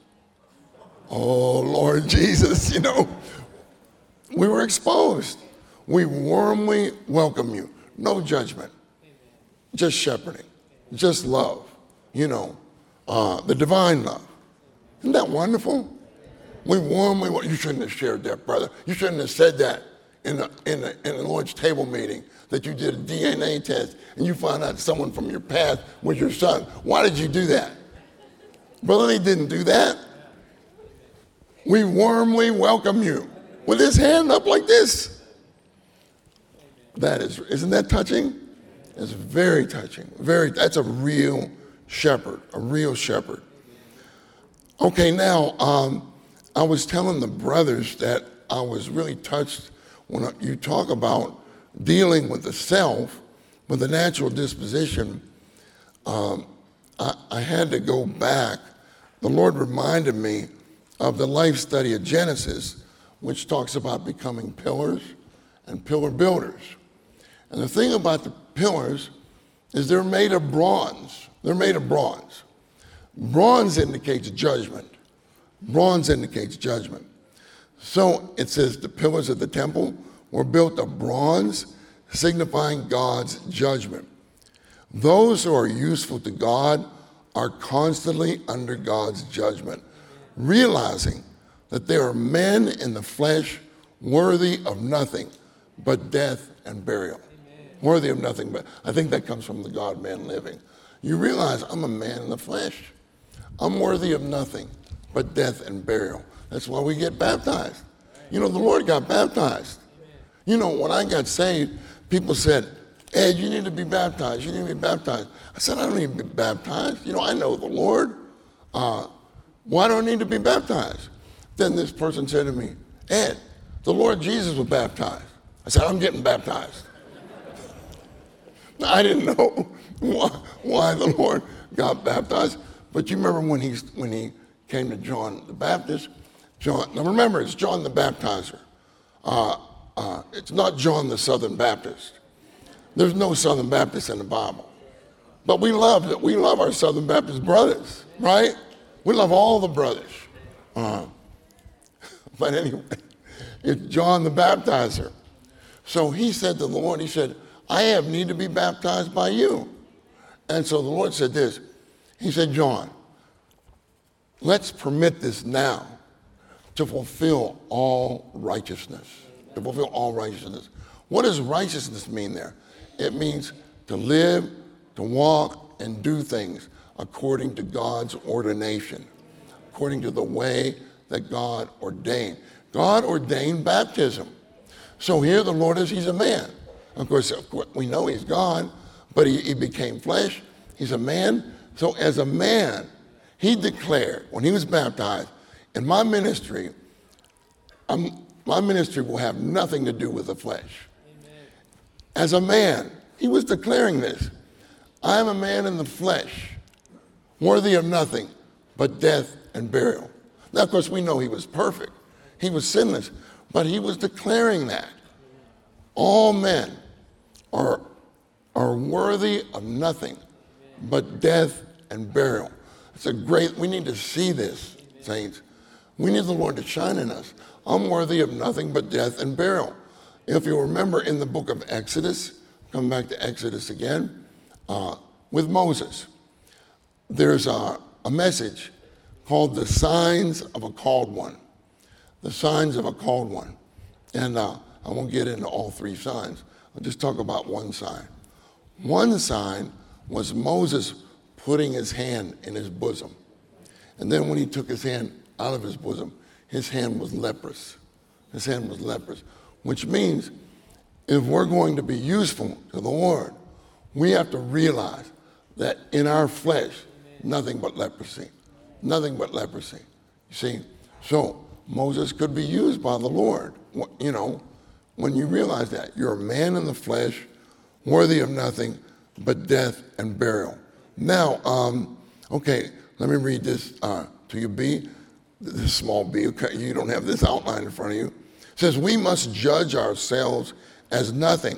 oh, Lord Jesus, you know. We were exposed. We warmly welcome you. No judgment. Amen. Just shepherding. Amen. Just love. You know, uh, the divine love. Isn't that wonderful? We warmly, you shouldn't have shared that, brother. You shouldn't have said that in the, in the, in the Lord's table meeting, that you did a D N A test and you found out someone from your past was your son. Why did you do that? Brother Lee didn't do that. We warmly welcome you with his hand up like this. That is, isn't that touching? It's very touching. Very, that's a real shepherd, a real shepherd. Okay, now, um, I was telling the brothers that I was really touched when you talk about dealing with the self, with the natural disposition, um, I, I had to go back. The Lord reminded me of the life study of Genesis, which talks about becoming pillars and pillar builders. And the thing about the pillars is they're made of bronze. They're made of bronze. Bronze indicates judgment. Bronze indicates judgment. So it says the pillars of the temple were built of bronze, signifying God's judgment. Those who are useful to God are constantly under God's judgment, realizing that there are men in the flesh worthy of nothing but death and burial. Amen. Worthy of nothing but, I think that comes from the God-man living. You realize I'm a man in the flesh. I'm worthy of nothing but death and burial. That's why we get baptized. You know, the Lord got baptized. You know, when I got saved, people said, Ed, you need to be baptized. You need to be baptized. I said, I don't need to be baptized. You know, I know the Lord. Uh, why do I need to be baptized? Then this person said to me, Ed, the Lord Jesus was baptized. I said, I'm getting baptized. I didn't know why, why the Lord got baptized. But you remember when he, when he came to John the Baptist, John, now remember, it's John the Baptizer. Uh, uh, it's not John the Southern Baptist. There's no Southern Baptist in the Bible. But we love it. We love our Southern Baptist brothers, right? We love all the brothers. Uh, but anyway, it's John the Baptizer. So he said to the Lord, he said, I have need to be baptized by you. And so the Lord said this. He said, John, let's permit this now to fulfill all righteousness. To fulfill all righteousness. What does righteousness mean there? It means to live, to walk, and do things according to God's ordination, according to the way that God ordained. God ordained baptism. So here the Lord is, he's a man. Of course, of course we know he's God, but he, he became flesh. He's a man. So as a man, he declared when he was baptized, in my ministry, I'm, my ministry will have nothing to do with the flesh. Amen. As a man, he was declaring this. I am a man in the flesh, worthy of nothing but death and burial. Now, of course, we know he was perfect. He was sinless, but he was declaring that. All men are, are worthy of nothing but death and burial. It's a great, we need to see this, saints. We need the Lord to shine in us. I'm worthy of nothing but death and burial. If you remember in the book of Exodus, come back to Exodus again, uh, with Moses, there's a, a message called the signs of a called one. The signs of a called one. And uh, I won't get into all three signs. I'll just talk about one sign. One sign was Moses putting his hand in his bosom. And then when he took his hand out of his bosom, his hand was leprous. His hand was leprous, which means if we're going to be useful to the Lord, we have to realize that in our flesh, nothing but leprosy. Nothing but leprosy. You see? So Moses could be used by the Lord. You know, when you realize that, you're a man in the flesh, worthy of nothing but death and burial. Now, um, okay, let me read this uh, to you, B. This small b, okay, you don't have this outline in front of you. It says, we must judge ourselves as nothing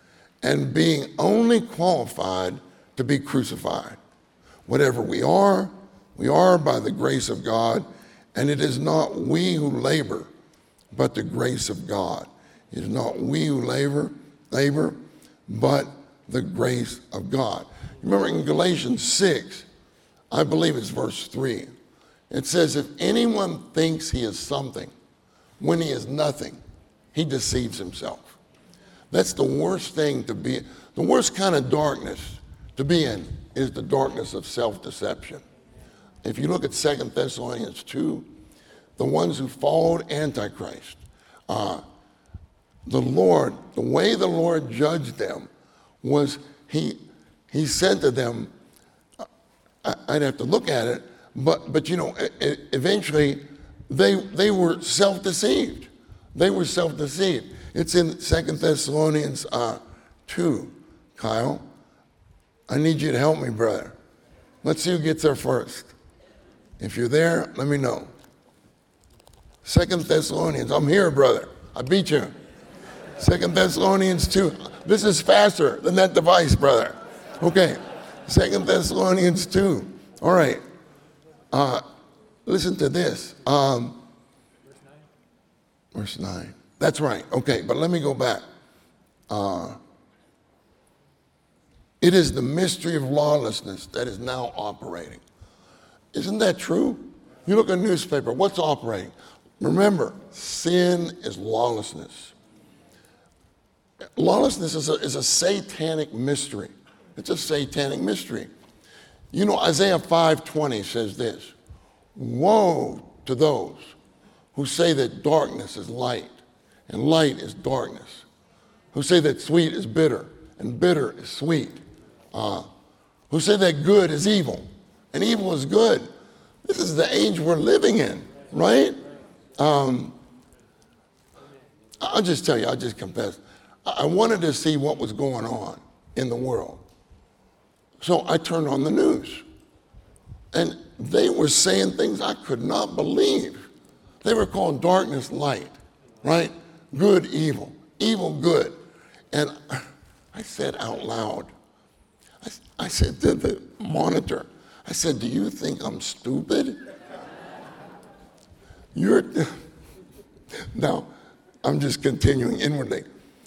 and being only qualified to be crucified. Whatever we are, we are by the grace of God, and it is not we who labor, but the grace of God. It is not we who labor, labor, but the grace of God. Remember in Galatians six, I believe it's verse three, it says, if anyone thinks he is something when he is nothing, he deceives himself. That's the worst thing to be, the worst kind of darkness to be in is the darkness of self-deception. If you look at Second Thessalonians two, the ones who followed Antichrist, uh, the Lord, the way the Lord judged them was he, he said to them, I'd have to look at it, but, but you know, eventually they, they were self-deceived. They were self-deceived. It's in Second Thessalonians uh, two, Kyle. I need you to help me, brother. Let's see who gets there first. If you're there, let me know. Second Thessalonians, I'm here, brother. I beat you. Second Thessalonians two. This is faster than that device, brother. Okay, Second Thessalonians two. All right. Uh, listen to this. Um, verse nine. That's right. Okay, but let me go back. Uh, it is the mystery of lawlessness that is now operating. Isn't that true? You look at a newspaper, what's operating? Remember, sin is lawlessness. Lawlessness is a, is a satanic mystery. It's a satanic mystery. You know, Isaiah five twenty says this, woe to those who say that darkness is light and light is darkness, who say that sweet is bitter and bitter is sweet, uh, who say that good is evil and evil is good. This is the age we're living in, right? Um, I'll just tell you, I'll just confess. I wanted to see what was going on in the world. So I turned on the news. And they were saying things I could not believe. They were calling darkness light, right? Good, evil, evil, good. And I said out loud, I, I said to the monitor, I said, do you think I'm stupid? You're, now, I'm just continuing inwardly.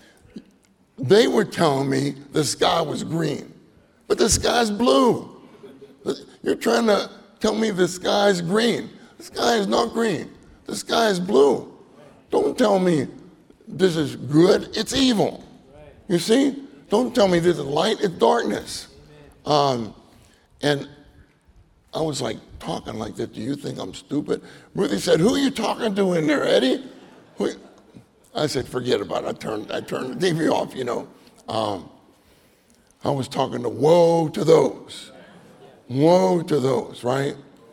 They were telling me the sky was green, but the sky's blue. You're trying to tell me the sky's green. The sky is not green. The sky is blue. Don't tell me this is good. It's evil. You see? Don't tell me this is light. It's darkness. Um, and I was like talking like that. Do you think I'm stupid? Ruthie said, who are you talking to in there, Eddie? Who? I said, forget about it. I turned, I turned the T V off, you know. Um, I was talking to woe to those. Woe to those, right?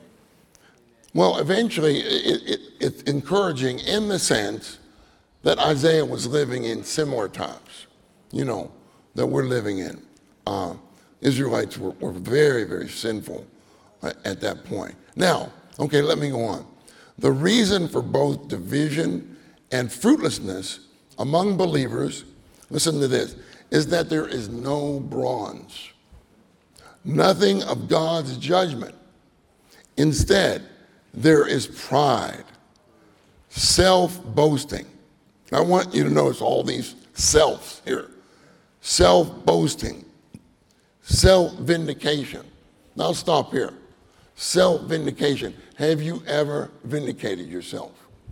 Well, eventually, it, it, it's encouraging in the sense that Isaiah was living in similar times, you know, that we're living in. Uh, Israelites were, were very, very sinful at that point. Now, okay, let me go on. The reason for both division and fruitlessness among believers, listen to this, is that there is no bronze, nothing of God's judgment. Instead, there is pride, self-boasting. I want you to notice all these selves here. Self-boasting, self-vindication. Now I'll stop here. Self-vindication. Have you ever vindicated yourself?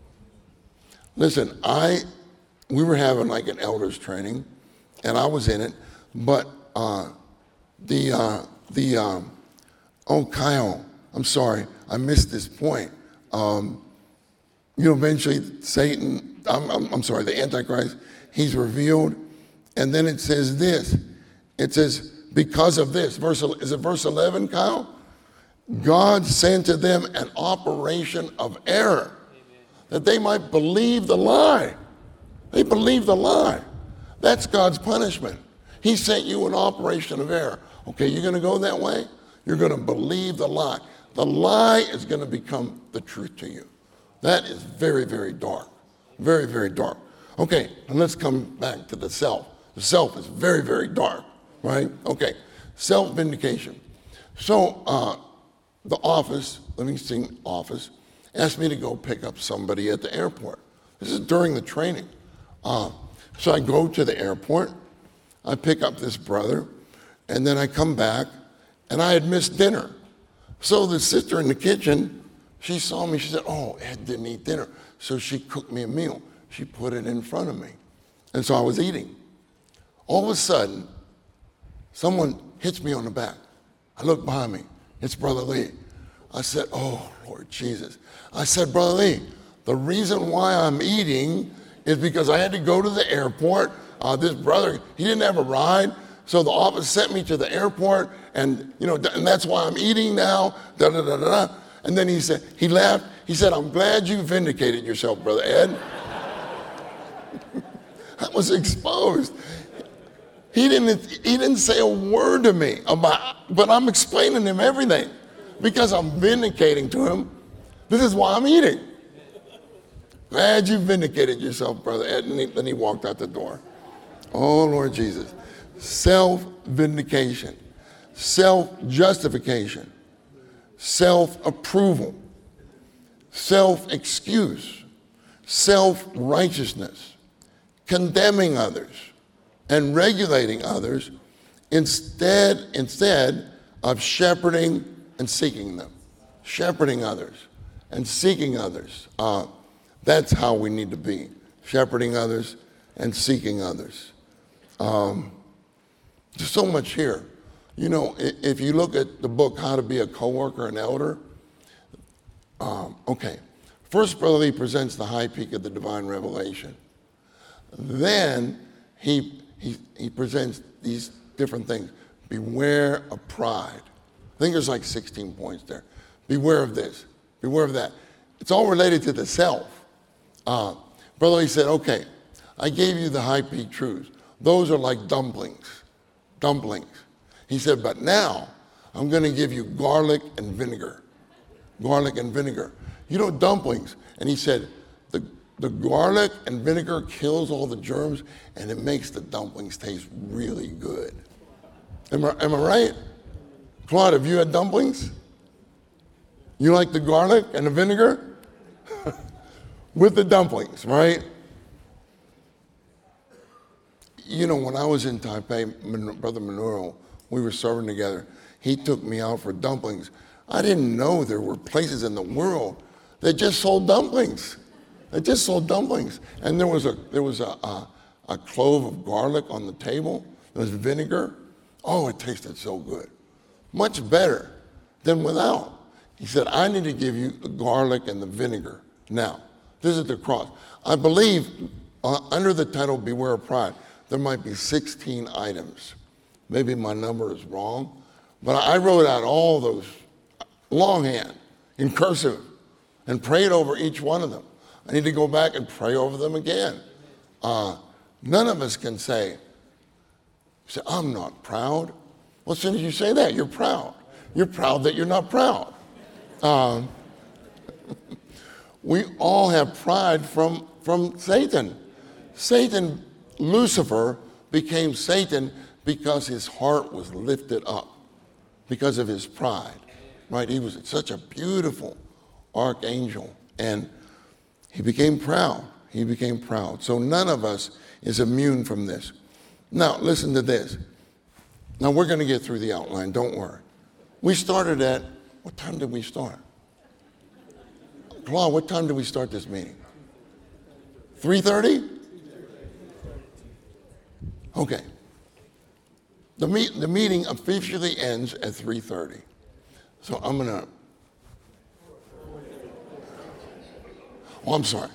Listen, I, we were having like an elders training, and I was in it, but uh, the, uh, the, um, oh, Kyle, I'm sorry, I missed this point. Um, you know, eventually Satan, I'm, I'm, I'm sorry, the Antichrist, he's revealed, and then it says this. It says, because of this, verse, is it verse eleven, Kyle? God sent to them an operation of error, that they might believe the lie. They believe the lie. That's God's punishment. He sent you an operation of error. Okay, you're going to go that way? You're going to believe the lie. The lie is going to become the truth to you. That is very, very dark. Very, very dark. Okay, and let's come back to the self. The self is very, very dark, right? Okay, self-vindication. So uh, the office, let me sing office, asked me to go pick up somebody at the airport. This is during the training. Uh, so I go to the airport, I pick up this brother, and then I come back, and I had missed dinner. So the sister in the kitchen, she saw me, she said, oh, Ed didn't eat dinner. So she cooked me a meal. She put it in front of me. And so I was eating. All of a sudden, someone hits me on the back. I look behind me. It's Brother Lee. I said, oh, Lord Jesus. I said, Brother Lee, the reason why I'm eating is because I had to go to the airport. Uh, this brother, he didn't have a ride. So the office sent me to the airport, and you know, and that's why I'm eating now. Da, da, da, da, da. And then he said, he laughed. He said, I'm glad you vindicated yourself, Brother Ed. I was exposed. He didn't, he didn't say a word to me about, but I'm explaining to him everything because I'm vindicating to him. This is why I'm eating. Glad you vindicated yourself, Brother Ed. And he, then he walked out the door. Oh, Lord Jesus. Self-vindication, self-justification, self-approval, self-excuse, self-righteousness, condemning others, and regulating others instead, instead of shepherding and seeking them. Shepherding others and seeking others. Uh, that's how we need to be. Shepherding others and seeking others. Um, there's so much here. You know, if you look at the book, How to Be a Co-worker and Elder, um, okay. First, Brother Lee presents the high peak of the divine revelation. Then he He, he presents these different things. Beware of pride. I think there's like sixteen points there. Beware of this. Beware of that. It's all related to the self. Uh, Brother, he said, okay, I gave you the high peak truths. Those are like dumplings. Dumplings. He said, but now I'm going to give you garlic and vinegar. Garlic and vinegar. You know, dumplings. And he said, the The garlic and vinegar kills all the germs, and it makes the dumplings taste really good. Am I, am I right? Claude, have you had dumplings? You like the garlic and the vinegar? With the dumplings, right? You know, when I was in Taipei, Brother Manuro, we were serving together. He took me out for dumplings. I didn't know there were places in the world that just sold dumplings. They just sold dumplings, and there was a there was a, a a clove of garlic on the table. There was vinegar. Oh, it tasted so good, much better than without. He said, "I need to give you the garlic and the vinegar." Now, this is the cross. I believe uh, under the title "Beware of Pride," there might be sixteen items. Maybe my number is wrong, but I wrote out all those longhand in cursive and prayed over each one of them. I need to go back and pray over them again. Uh, none of us can say, say, I'm not proud. Well, as soon as you say that, you're proud. You're proud that you're not proud. Um, we all have pride from, from Satan. Satan, Lucifer, became Satan because his heart was lifted up, because of his pride, right? He was such a beautiful archangel, and he became proud. He became proud. So none of us is immune from this. Now, listen to this. Now, we're going to get through the outline. Don't worry. We started at, what time did we start? Claude, what time did we start this meeting? three thirty? Okay. The, meet, the meeting officially ends at three thirty. So I'm going to, oh, I'm sorry.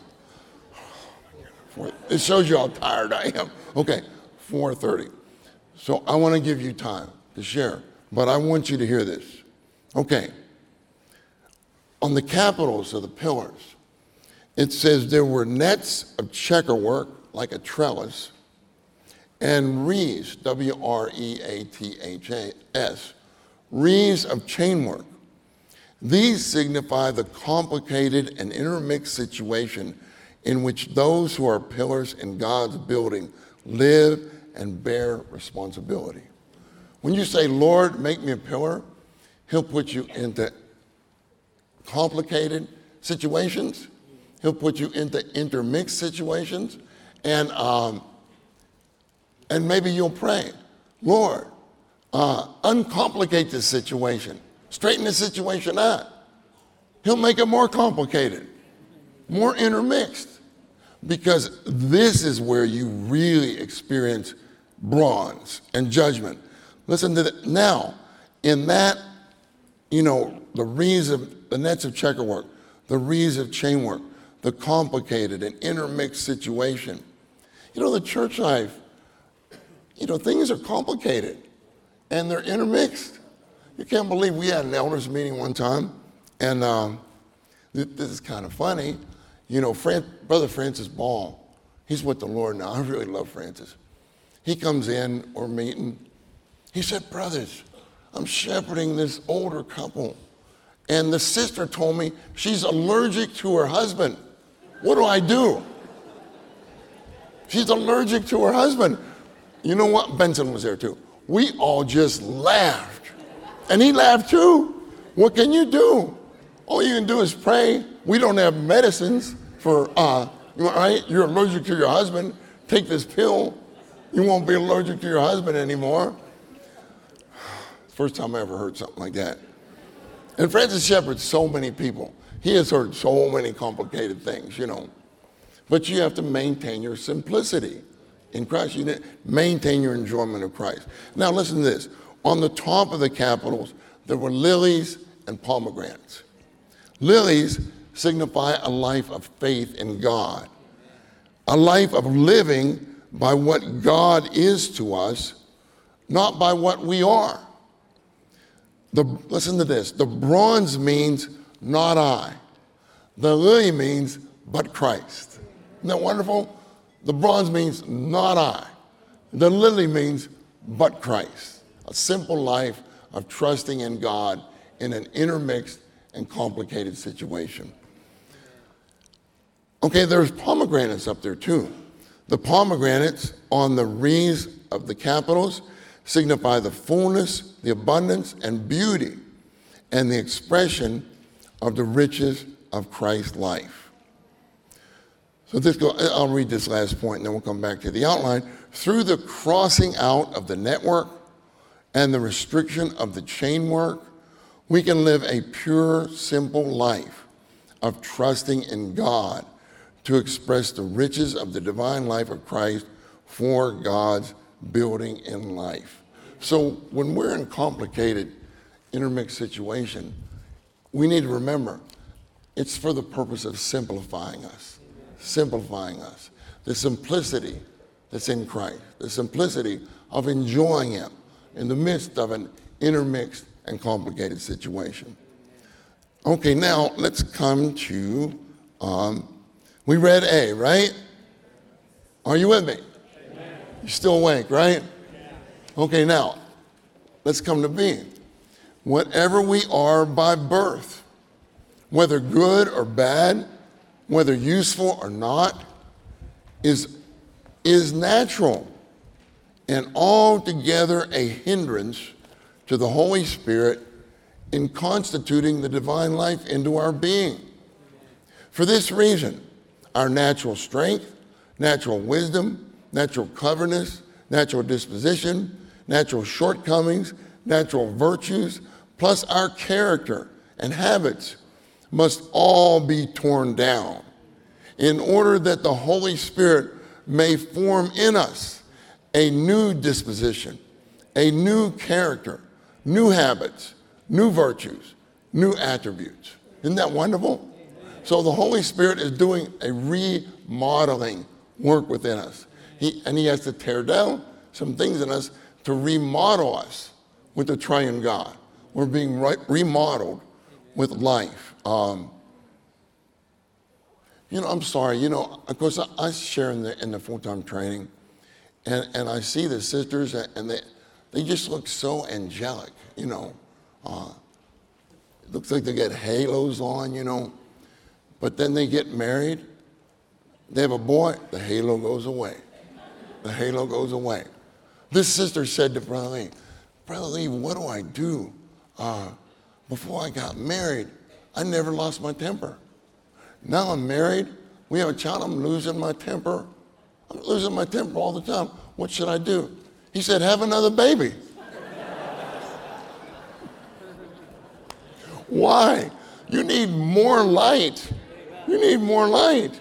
It shows you how tired I am. Okay, four thirty. So I want to give you time to share, but I want you to hear this. Okay. On the capitals of the pillars, it says there were nets of checker work, like a trellis, and wreaths, W R E A T H A S, wreaths of chainwork. These signify the complicated and intermixed situation in which those who are pillars in God's building live and bear responsibility. When you say, Lord, make me a pillar, he'll put you into complicated situations. He'll put you into intermixed situations. And, um, and maybe you'll pray, Lord, uh, uncomplicate this situation. Straighten the situation out. He'll make it more complicated, more intermixed. Because this is where you really experience bronze and judgment. Listen to that. Now, in that, you know, the wreaths of the nets of checkerwork, the wreaths of chainwork, the complicated and intermixed situation. You know, the church life, you know, things are complicated and they're intermixed. You can't believe we had an elders meeting one time, and um, th- this is kind of funny. You know, Fran- Brother Francis Ball, He's with the Lord now. I really love Francis. He comes in, we're meeting. He said, brothers, I'm shepherding this older couple. And the sister told me she's allergic to her husband. What do I do? She's allergic to her husband. You know what? Benson was there too. We all just laughed. And he laughed too. What can you do? All you can do is pray. We don't have medicines for, uh, right? You're allergic to your husband. Take this pill. You won't be allergic to your husband anymore. First time I ever heard something like that. And Francis shepherds so many people. He has heard so many complicated things, you know. But you have to maintain your simplicity in Christ. You need to maintain your enjoyment of Christ. Now listen to this. On the top of the capitals, there were lilies and pomegranates. Lilies signify a life of faith in God, a life of living by what God is to us, not by what we are. The, listen to this. The bronze means not I. The lily means but Christ. Isn't that wonderful? The bronze means not I. The lily means but Christ. A simple life of trusting in God in an intermixed and complicated situation. Okay, there's pomegranates up there too. The pomegranates on the wreaths of the capitals signify the fullness, the abundance, and beauty, and the expression of the riches of Christ's life. So this go, I'll read this last point, and then we'll come back to the outline. Through the crossing out of the network and the restriction of the chain work, we can live a pure, simple life of trusting in God to express the riches of the divine life of Christ for God's building in life. So when we're in a complicated, intermixed situation, we need to remember it's for the purpose of simplifying us, simplifying us. The simplicity that's in Christ, the simplicity of enjoying Him in the midst of an intermixed and complicated situation. Okay, now let's come to, um, we read A, right? Are you with me? Amen. You're still awake, right? Yeah. Okay, now, let's come to B. Whatever we are by birth, whether good or bad, whether useful or not, is, is natural and altogether a hindrance to the Holy Spirit in constituting the divine life into our being. For this reason, our natural strength, natural wisdom, natural cleverness, natural disposition, natural shortcomings, natural virtues, plus our character and habits must all be torn down in order that the Holy Spirit may form in us a new disposition, a new character, new habits, new virtues, new attributes. Isn't that wonderful? So the Holy Spirit is doing a remodeling work within us. He, and He has to tear down some things in us to remodel us with the triune God. We're being re- remodeled with life. Um, you know, I'm sorry, you know, of course I, I share in the, in the full-time training, and, and I see the sisters, and they, they just look so angelic, you know. Uh, it looks like they get halos on, you know. But then they get married, they have a boy, the halo goes away. The halo goes away. This sister said to Brother Lee, Brother Lee, what do I do? Uh, before I got married, I never lost my temper. Now I'm married, we have a child, I'm losing my temper. I'm losing my temper all the time. What should I do? He said, have another baby. Why? You need more light. You need more light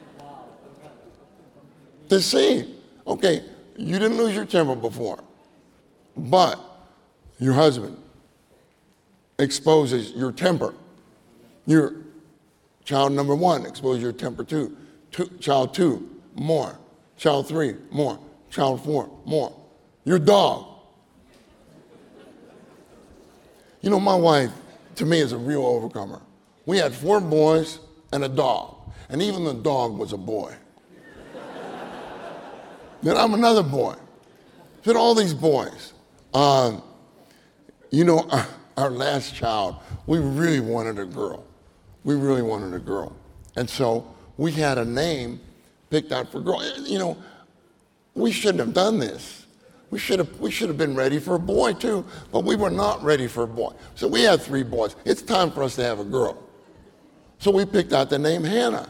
to see. Okay, you didn't lose your temper before, but your husband exposes your temper. Your child number one exposes your temper too. Two, child two, more. Child three, more. Child four, more. Your dog. You know, my wife, to me, is a real overcomer. We had four boys and a dog, and even the dog was a boy. Then I'm another boy. Then all these boys. Um, you know, our, our last child, we really wanted a girl. We really wanted a girl. And so we had a name picked out for a girl. You know, we shouldn't have done this. We should have we should have been ready for a boy too, but we were not ready for a boy. So we had three boys. It's time for us to have a girl. So we picked out the name Hannah.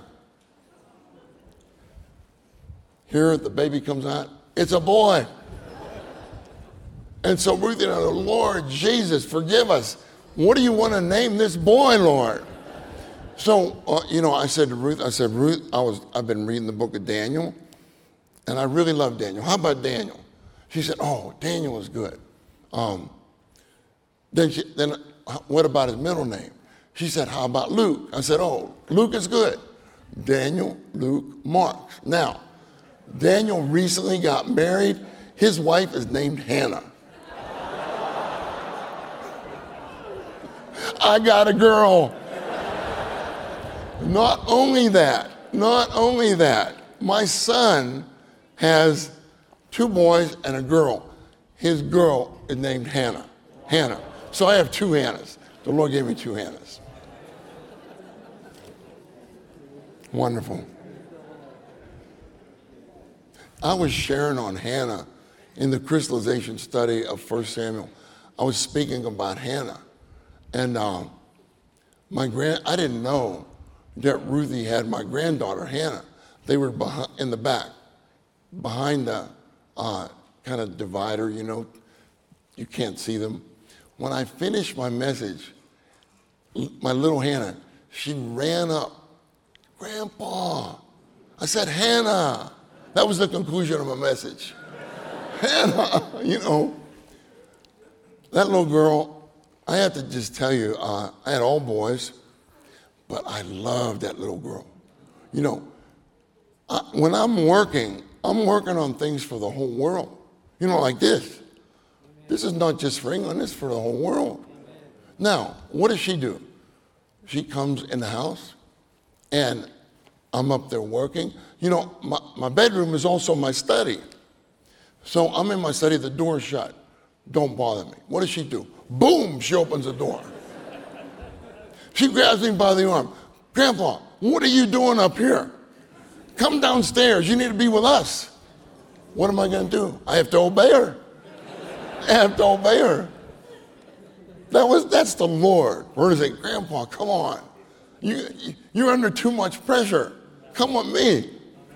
Here the baby comes out. It's a boy. And so Ruth, you know, Lord Jesus, forgive us. What do you want to name this boy, Lord? So, uh, you know, I said to Ruth, I said, Ruth, I was, I've been reading the book of Daniel, and I really love Daniel. How about Daniel? She said, oh, Daniel is good. Um, then, she, then uh, what about his middle name? She said, how about Luke? I said, oh, Luke is good. Daniel, Luke, Mark. Now, Daniel recently got married. His wife is named Hannah. I got a girl. Not only that, not only that, my son has two boys and a girl. His girl is named Hannah. Hannah. So I have two Hannahs. The Lord gave me two Hannahs. Wonderful. I was sharing on Hannah in the crystallization study of First Samuel. I was speaking about Hannah. And um, my grand, I didn't know that Ruthie had my granddaughter, Hannah. They were behind, in the back, behind the uh, kind of divider, you know. You can't see them. When I finished my message, my little Hannah, she ran up. Grandpa. I said, Hannah. That was the conclusion of my message. Hannah, you know. That little girl, I have to just tell you, uh, I had all boys, but I loved that little girl. You know, I, when I'm working, I'm working on things for the whole world. You know, like this. This is not just for England, it's for the whole world. Now, what does she do? She comes in the house, and I'm up there working. You know, my, my bedroom is also my study. So I'm in my study, the door's shut. Don't bother me. What does she do? Boom, she opens the door. She grabs me by the arm. Grandpa, what are you doing up here? Come downstairs, you need to be with us. What am I gonna do? I have to obey her. I have to obey her. That was, that's the Lord. Where is it? Grandpa, come on. You, you're under too much pressure. Come with me.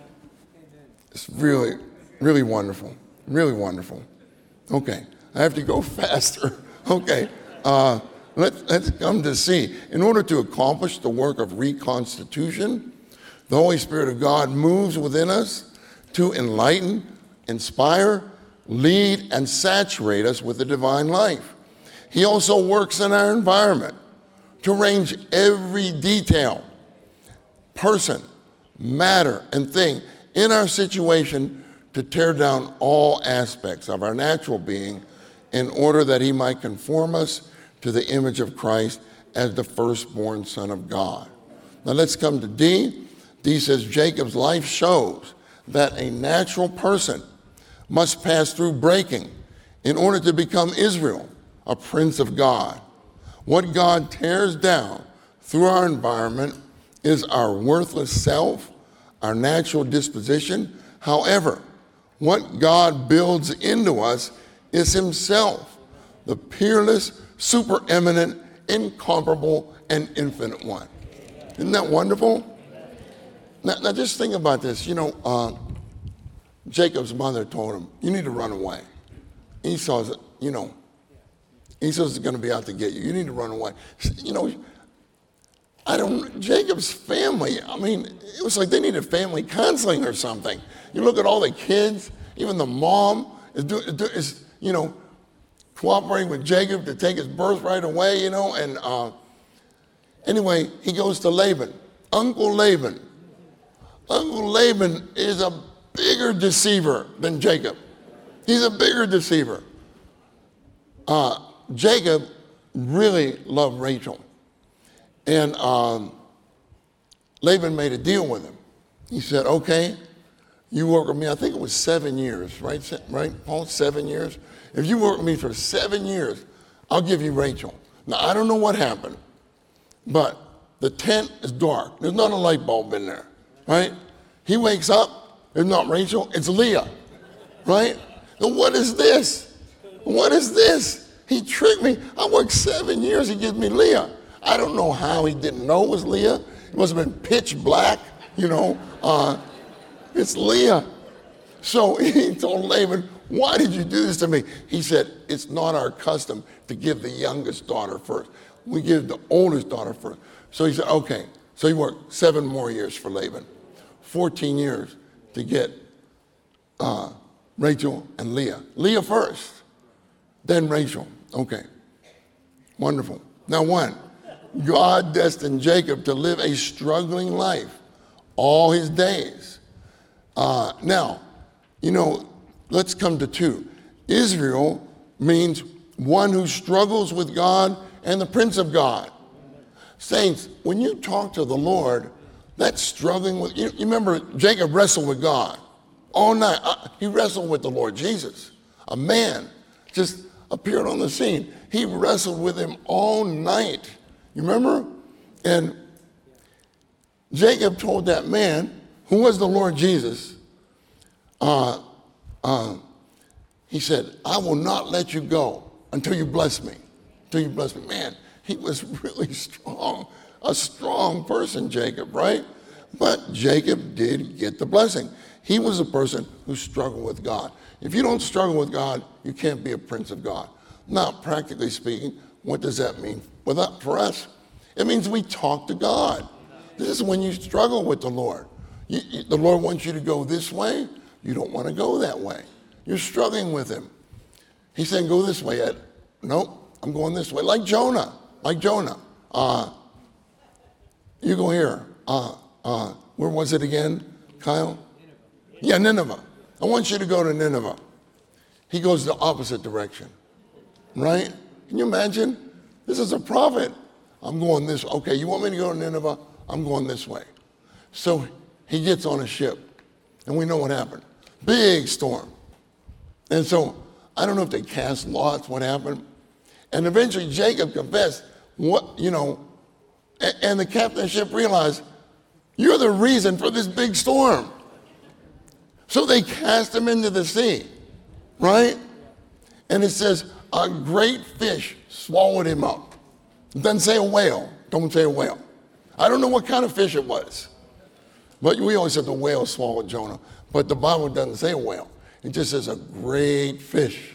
It's really, really wonderful. Really wonderful. Okay, I have to go faster. Okay, uh, let, let's come to see. In order to accomplish the work of reconstitution, the Holy Spirit of God moves within us to enlighten, inspire, lead, and saturate us with the divine life. He also works in our environment to arrange every detail, person, matter, and thing in our situation to tear down all aspects of our natural being in order that he might conform us to the image of Christ as the firstborn Son of God. Now let's come to D. D says Jacob's life shows that a natural person must pass through breaking in order to become Israel, a prince of God. What God tears down through our environment is our worthless self, our natural disposition. However, what God builds into us is himself, the peerless, supereminent, incomparable, and infinite one. Isn't that wonderful? Now, now just think about this. You know, uh, Jacob's mother told him, you need to run away. Esau's, you know, Esau's going to be out to get you. You need to run away. You know, I don't, Jacob's family, I mean, it was like they needed family counseling or something. You look at all the kids, even the mom is, do, is you know, cooperating with Jacob to take his birthright away, you know, and uh, anyway, he goes to Laban, Uncle Laban. Uncle Laban is a bigger deceiver than Jacob. He's a bigger deceiver. Uh, Jacob really loved Rachel. And um, Laban made a deal with him. He said, okay, you work with me, I think it was seven years, right, Se- right, Paul? Seven years? If you work with me for seven years, I'll give you Rachel. Now, I don't know what happened, but the tent is dark. There's not a light bulb in there, right? He wakes up, it's not Rachel, it's Leah, right? Now, what is this? What is this? He tricked me. I worked seven years, he gives me Leah. I don't know how he didn't know it was Leah. It must have been pitch black, you know. Uh, it's Leah. So he told Laban, why did you do this to me? He said, it's not our custom to give the youngest daughter first. We give the oldest daughter first. So he said, okay. So he worked seven more years for Laban, fourteen years to get uh, Rachel and Leah. Leah first, then Rachel. Okay, wonderful. Now one, God destined Jacob to live a struggling life all his days. Uh, now, you know, let's come to two. Israel means one who struggles with God and the Prince of God. Saints, when you talk to the Lord, that's struggling with, you, you remember Jacob wrestled with God all night. Uh, he wrestled with the Lord Jesus. A man just appeared on the scene. He wrestled with him all night. You remember? And Jacob told that man, who was the Lord Jesus, uh, uh, he said, I will not let you go until you bless me. Until you bless me. Man, he was really strong, a strong person, Jacob, right? But Jacob did get the blessing. He was a person who struggled with God. If you don't struggle with God, you can't be a prince of God. Now, practically speaking, what does that mean Without, for us? It means we talk to God. This is when you struggle with the Lord. You, you, the Lord wants you to go this way. You don't want to go that way. You're struggling with him. He's saying, go this way, Ed. Nope, I'm going this way. Like Jonah, like Jonah. Uh, you go here. Uh, uh, where was it again, Kyle? Yeah, Nineveh. I want you to go to Nineveh. He goes the opposite direction, right? Can you imagine? This is a prophet. I'm going this, okay, you want me to go to Nineveh? I'm going this way. So he gets on a ship, and we know what happened. Big storm. And so I don't know if they cast lots, what happened. And eventually Jacob confessed, what, you know, and, and the captain of the ship realized, you're the reason for this big storm. So they cast him into the sea, right? And it says, a great fish swallowed him up. It doesn't say a whale. Don't say a whale. I don't know what kind of fish it was. But we always said the whale swallowed Jonah. But the Bible doesn't say a whale. It just says a great fish.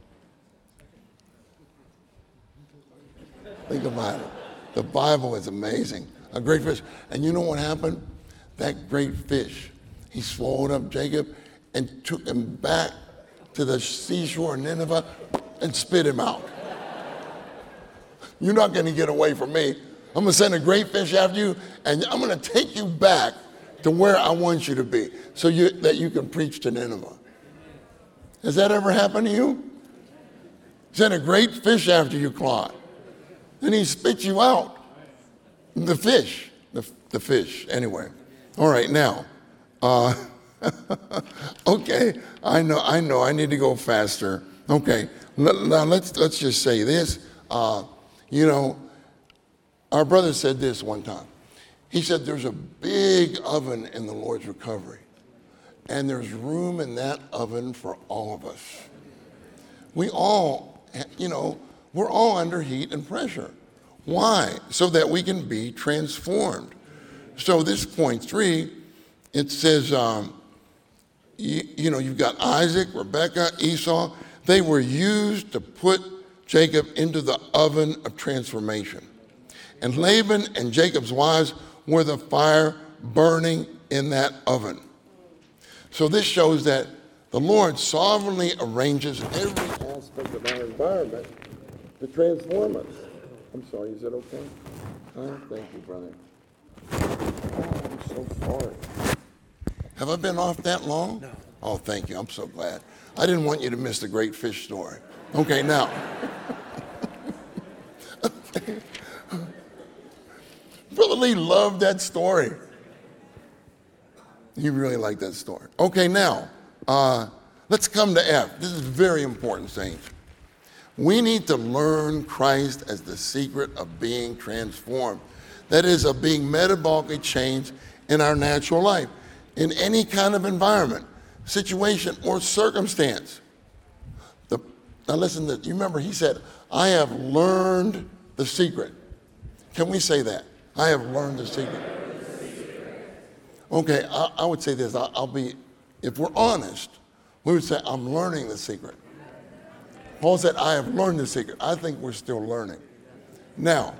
Think about it. The Bible is amazing. A great fish. And you know what happened? That great fish, he swallowed up Jacob and took him back to the seashore in Nineveh and spit him out. You're not going to get away from me. I'm going to send a great fish after you, and I'm going to take you back to where I want you to be so you, that you can preach to Nineveh. Has that ever happened to you? Send a great fish after you, Claude. Then he spits you out. The fish. The, the fish, anyway. All right, now. Uh, okay, I know, I know, I need to go faster. Okay, now let's, let's just say this. Uh, you know, our brother said this one time. He said there's a big oven in the Lord's recovery, and there's room in that oven for all of us. We all, you know, we're all under heat and pressure. Why? So that we can be transformed. So this point three, it says, um, you, you know, you've got Isaac, Rebekah, Esau. They were used to put Jacob into the oven of transformation. And Laban and Jacob's wives were the fire burning in that oven. So this shows that the Lord sovereignly arranges every aspect of our environment to transform us. I'm sorry, is that okay? Oh, thank you, brother. Oh, I'm so sorry. Have I been off that long? No. Oh, thank you. I'm so glad. I didn't want you to miss the great fish story. Okay, now. Brother Lee loved that story. You really like that story. Okay, now, uh, let's come to F. This is very important, saints. We need to learn Christ as the secret of being transformed. That is, of being metabolically changed in our natural life, in any kind of environment, situation, or circumstance. The, now listen to this. You remember he said, I have learned the secret. Can we say that? I have learned the secret. Okay, I, I would say this. I, I'll be, if we're honest, we would say, I'm learning the secret. Paul said, I have learned the secret. I think we're still learning. Now,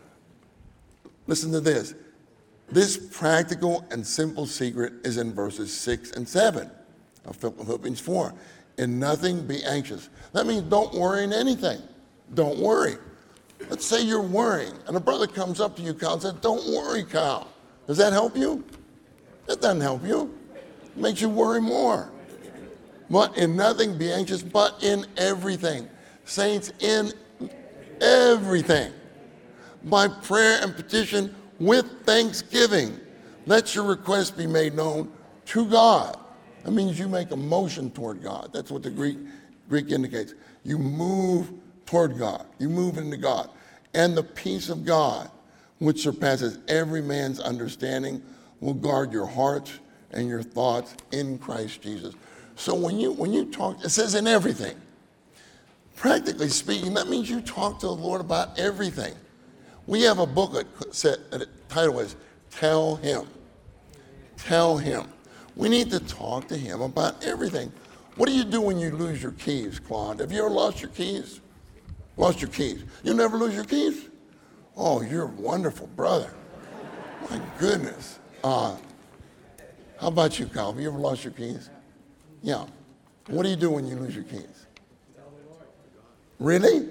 listen to this. This practical and simple secret is in verses six and seven of Philippians four. In nothing be anxious. That means don't worry in anything. Don't worry. Let's say you're worrying, and a brother comes up to you, Kyle, and says, don't worry, Kyle. Does that help you? That doesn't help you. It makes you worry more. But in nothing be anxious, but in everything. Saints, in everything. By prayer and petition with thanksgiving, let your requests be made known to God. That means you make a motion toward God. That's what the Greek, Greek indicates. You move toward God. You move into God. And the peace of God, which surpasses every man's understanding, will guard your hearts and your thoughts in Christ Jesus. So when you when you talk, it says in everything. Practically speaking, that means you talk to the Lord about everything. We have a book that said, the title is Tell Him. Tell Him. We need to talk to Him about everything. What do you do when you lose your keys, Claude? Have you ever lost your keys? Lost your keys. You never lose your keys? Oh, you're a wonderful brother. My goodness. Uh, how about you, Kyle? Have you ever lost your keys? Yeah. What do you do when you lose your keys? Really?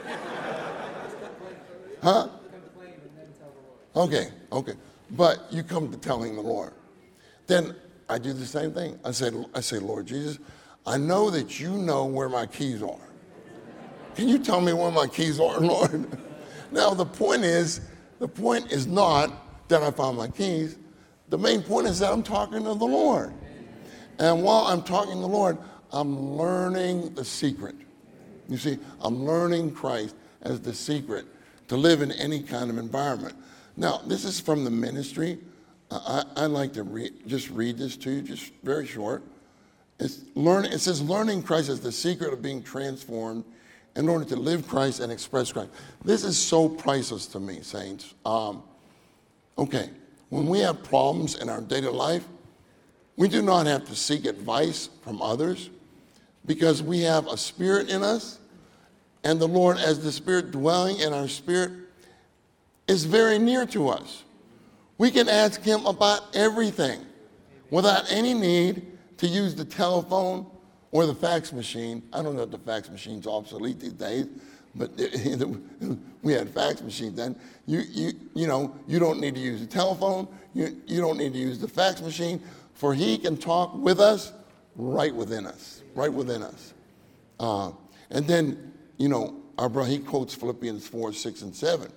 Huh? Okay, okay. But you come to telling the Lord. Then I do the same thing. I say, I say, Lord Jesus, I know that you know where my keys are. Can you tell me where my keys are, Lord? Now, the point is, the point is not that I found my keys. The main point is that I'm talking to the Lord. And while I'm talking to the Lord, I'm learning the secret. You see, I'm learning Christ as the secret to live in any kind of environment. Now, this is from the ministry. I, I like to read, just read this to you, just very short. It's learn, it says, learning Christ as the secret of being transformed in order to live Christ and express Christ. This is so priceless to me, saints. Um, okay, when we have problems in our daily life, we do not have to seek advice from others because we have a spirit in us, and the Lord, as the Spirit dwelling in our spirit, is very near to us. We can ask Him about everything without any need to use the telephone or the fax machine. I don't know if the fax machine's obsolete these days, but we had fax machines then. You, you, you know, you don't need to use the telephone. You, you don't need to use the fax machine, for He can talk with us right within us, right within us. Uh, and then, you know, our brother, he quotes Philippians four, six, and seven.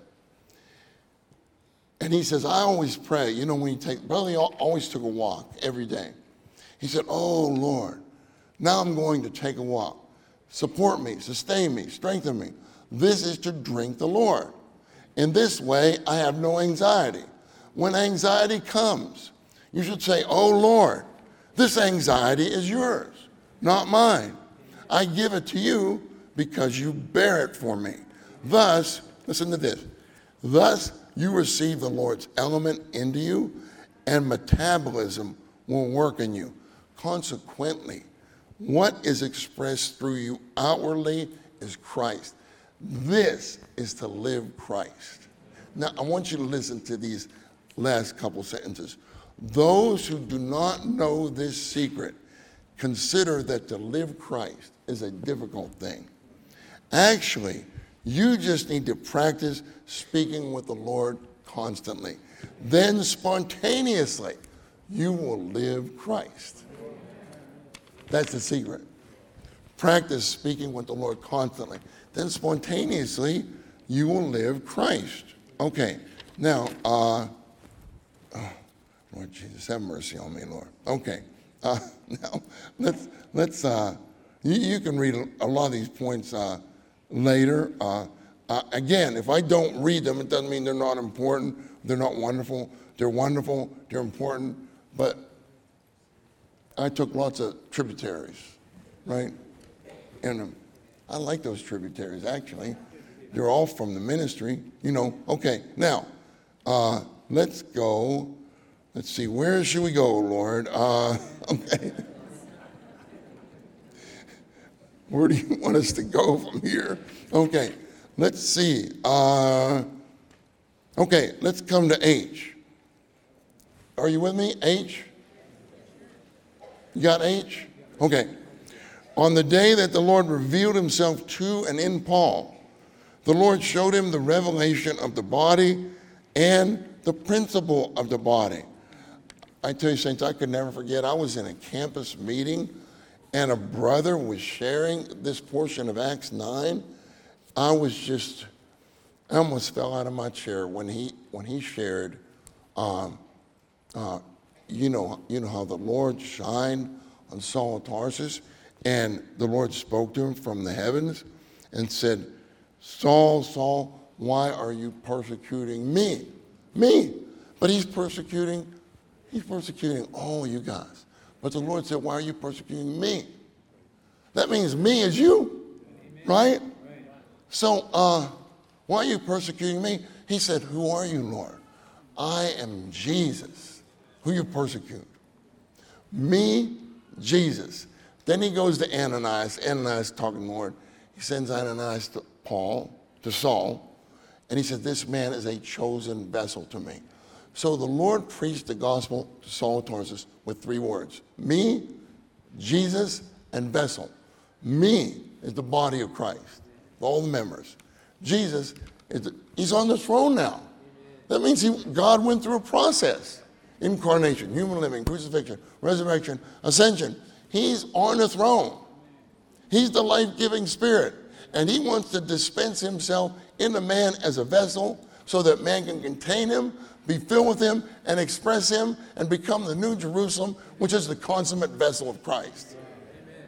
And he says, I always pray, you know, when he take, brother, he always took a walk every day. He said, oh, Lord, now I'm going to take a walk. Support me, sustain me, strengthen me. This is to drink the Lord. In this way, I have no anxiety. When anxiety comes, you should say, oh, Lord, this anxiety is yours, not mine. I give it to you because you bear it for me. Thus, listen to this, thus you receive the Lord's element into you, and metabolism will work in you. Consequently, what is expressed through you outwardly is Christ. This is to live Christ. Now, I want you to listen to these last couple sentences. Those who do not know this secret consider that to live Christ is a difficult thing. Actually, you just need to practice speaking with the Lord constantly. Then spontaneously, you will live Christ. That's the secret. Practice speaking with the Lord constantly. Then spontaneously, you will live Christ. Okay, now, uh, Lord Jesus, have mercy on me, Lord. Okay, uh, now let's, let's uh, you, you can read a lot of these points uh, later. Uh, uh, again, if I don't read them, it doesn't mean they're not important, they're not wonderful. They're wonderful, they're important, but I took lots of tributaries, right? And um, I like those tributaries, actually. They're all from the ministry, you know. Okay, now, uh, let's go. Let's see, where should we go, Lord? Uh, okay. Where do you want us to go from here? Okay, let's see. Uh, okay, let's come to H. Are you with me? H? You got H? Okay. On the day that the Lord revealed himself to and in Paul, the Lord showed him the revelation of the body and the principle of the body. I tell you, saints, I could never forget. I was in a campus meeting, and a brother was sharing this portion of Acts nine. I was just, I almost fell out of my chair when he when he shared. Um, uh, you know, you know how the Lord shined on Saul of Tarsus, and the Lord spoke to him from the heavens, and said, "Saul, Saul, why are you persecuting me? Me?" But he's persecuting. He's persecuting all you guys. But the Lord said, "Why are you persecuting me?" That means me is you, right? So, uh, why are you persecuting me? He said, "Who are you, Lord?" "I am Jesus, who you persecute." Me, Jesus. Then he goes to Ananias. Ananias talking, Lord. He sends Ananias to Paul, to Saul, and he said, "This man is a chosen vessel to me." So the Lord preached the gospel to Saul of Tarsus with three words: me, Jesus, and vessel. Me is the body of Christ, all the members. Jesus, is the, he's on the throne now. That means he, God went through a process. Incarnation, human living, crucifixion, resurrection, ascension. He's on the throne. He's the life-giving spirit. And he wants to dispense himself in the man as a vessel so that man can contain him, be filled with him, and express him, and become the new Jerusalem, which is the consummate vessel of Christ. Amen.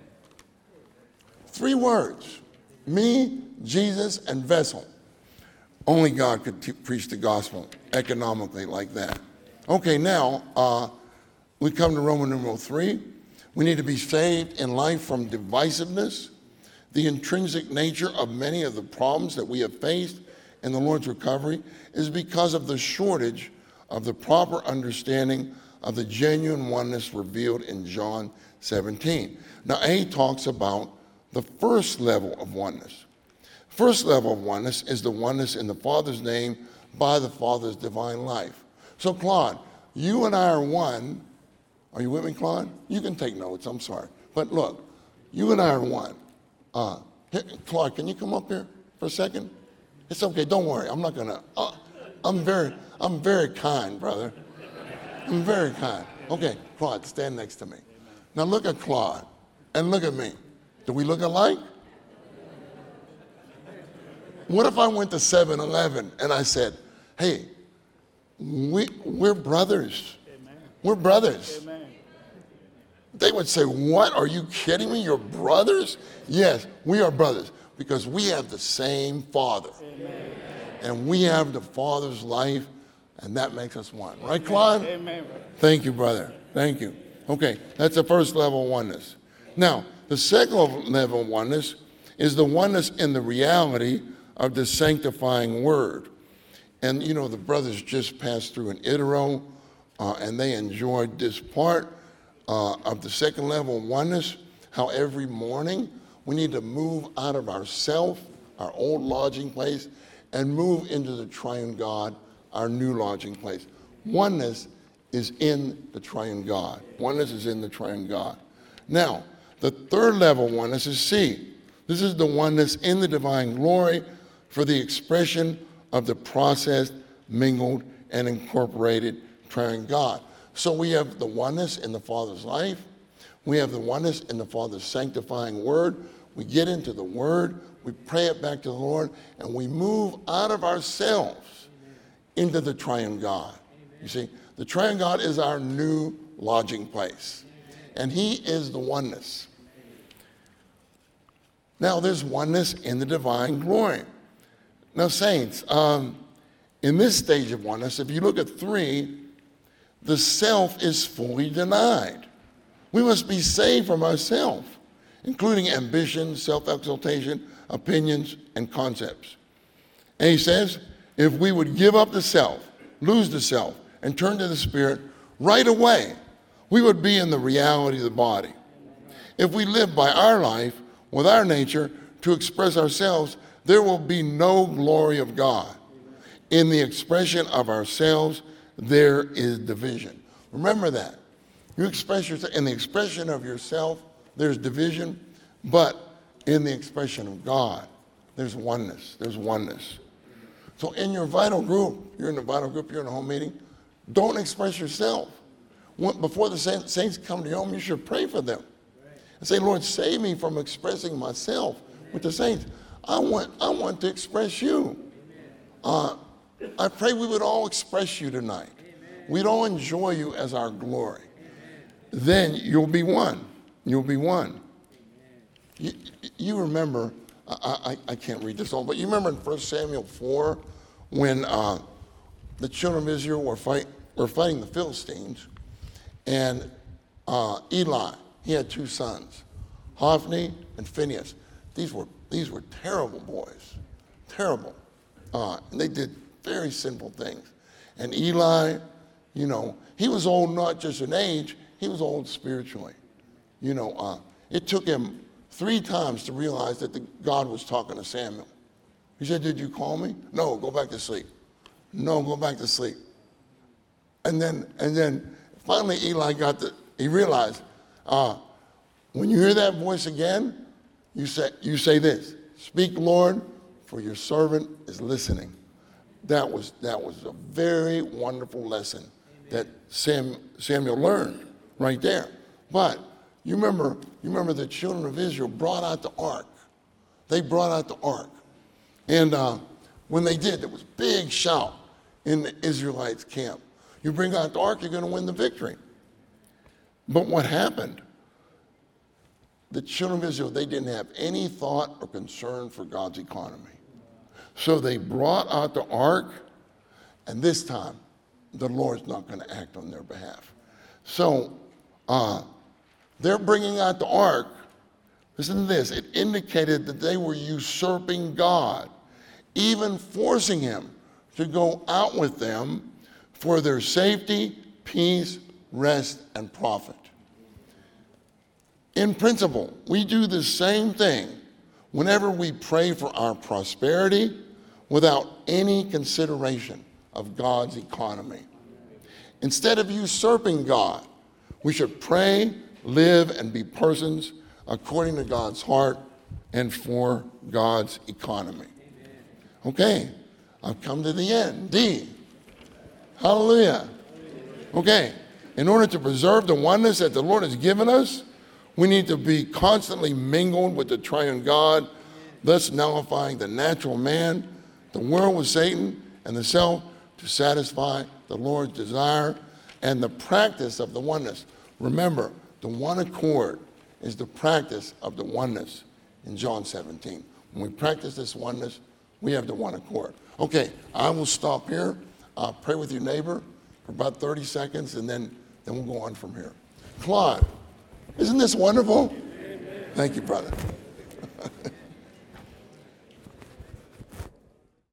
Three words: me, Jesus, and vessel. Only God could t- preach the gospel economically like that. Okay, now uh, we come to Roman numeral three. We need to be saved in life from divisiveness. The intrinsic nature of many of the problems that we have faced in the Lord's recovery is because of the shortage of the proper understanding of the genuine oneness revealed in John seventeen. Now, A talks about the first level of oneness. First level of oneness is the oneness in the Father's name by the Father's divine life. So, Claude, you and I are one. Are you with me, Claude? You can take notes, I'm sorry. But look, you and I are one. Uh, here, Claude, can you come up here for a second? It's okay, don't worry. I'm not gonna, uh, I'm very, I'm very kind, brother. I'm very kind. Okay, Claude, stand next to me. Now look at Claude and look at me. Do we look alike? What if I went to seven eleven and I said, "Hey, we, we're brothers. Amen. We're brothers." Amen. They would say, "What? Are you kidding me? You're brothers?" Yes, we are brothers because we have the same Father. Amen. And we have the Father's life, and that makes us one. Right, Claude? Amen. Thank you, brother. Thank you. Okay, that's the first level of oneness. Now, the second level of oneness is the oneness in the reality of the sanctifying word. And, you know, the brothers just passed through an Itero, uh, and they enjoyed this part uh, of the second level of oneness, how every morning we need to move out of ourself, our old lodging place, and move into the triune God, our new lodging place. Oneness is in the triune God. Oneness is in the triune God. Now, the third level of oneness is C. This is the oneness in the divine glory for the expression of the processed, mingled, and incorporated triune God. So we have the oneness in the Father's life. We have the oneness in the Father's sanctifying word. We get into the word, we pray it back to the Lord, and we move out of ourselves into the triune God. You see, The triune God is our new lodging place. And he is the oneness. Now, there's oneness in the divine glory. Now, saints, um, in this stage of oneness, if you look at three, the self is fully denied. We must be saved from ourselves, including ambition, self-exaltation, opinions, and concepts. And he says, if we would give up the self, lose the self, and turn to the Spirit right away, we would be in the reality of the body. If we live by our life, with our nature, to express ourselves, there will be no glory of God. In the expression of ourselves, there is division. Remember that. You express yourself, in the expression of yourself, there's division, but in the expression of God, there's oneness. There's oneness. So in your vital group, you're in the vital group, you're in a home meeting, don't express yourself. Before the saints come to your home, you should pray for them. And say, Lord, save me from expressing myself with the saints. I want, I want to express you. Uh, I pray we would all express you tonight. We'd all enjoy you as our glory. Then you'll be one. You'll be one. You, you remember, I, I, I can't read this all, but you remember in First Samuel four when uh, the children of Israel were, fight, were fighting the Philistines, and uh, Eli, he had two sons, Hophni and Phinehas. These were, these were terrible boys, terrible. Uh, and they did very simple things. And Eli, you know, he was old not just in age, he was old spiritually. You know, uh, it took him three times to realize that the, God was talking to Samuel. He said, did you call me? No, go back to sleep. No, go back to sleep. And then, and then finally Eli got the, he realized, uh, when you hear that voice again, you say, you say this, speak, Lord, for your servant is listening. That was, that was a very wonderful lesson that Sam, Samuel learned right there. But you remember, you remember the children of Israel brought out the ark. They brought out the ark. And uh, when they did, there was a big shout in the Israelites' camp. You bring out the ark, you're going to win the victory. But what happened? The children of Israel, they didn't have any thought or concern for God's economy. So they brought out the ark, and this time, the Lord's not going to act on their behalf. So uh, they're bringing out the ark. Listen to this. It indicated that they were usurping God, even forcing him to go out with them for their safety, peace, rest, and profit. In principle, we do the same thing whenever we pray for our prosperity without any consideration of God's economy. Instead of usurping God, we should pray, live, and be persons according to God's heart and for God's economy. Okay, I've come to the end. D. Hallelujah. Okay, in order to preserve the oneness that the Lord has given us, we need to be constantly mingled with the triune God, thus nullifying the natural man, the world with Satan, and the self to satisfy the Lord's desire and the practice of the oneness. Remember, the one accord is the practice of the oneness in John seventeen. When we practice this oneness, we have the one accord. Okay, I will stop here. Uh, pray with your neighbor for about thirty seconds, and then, then we'll go on from here. Claude, isn't this wonderful? Amen. Thank you, brother.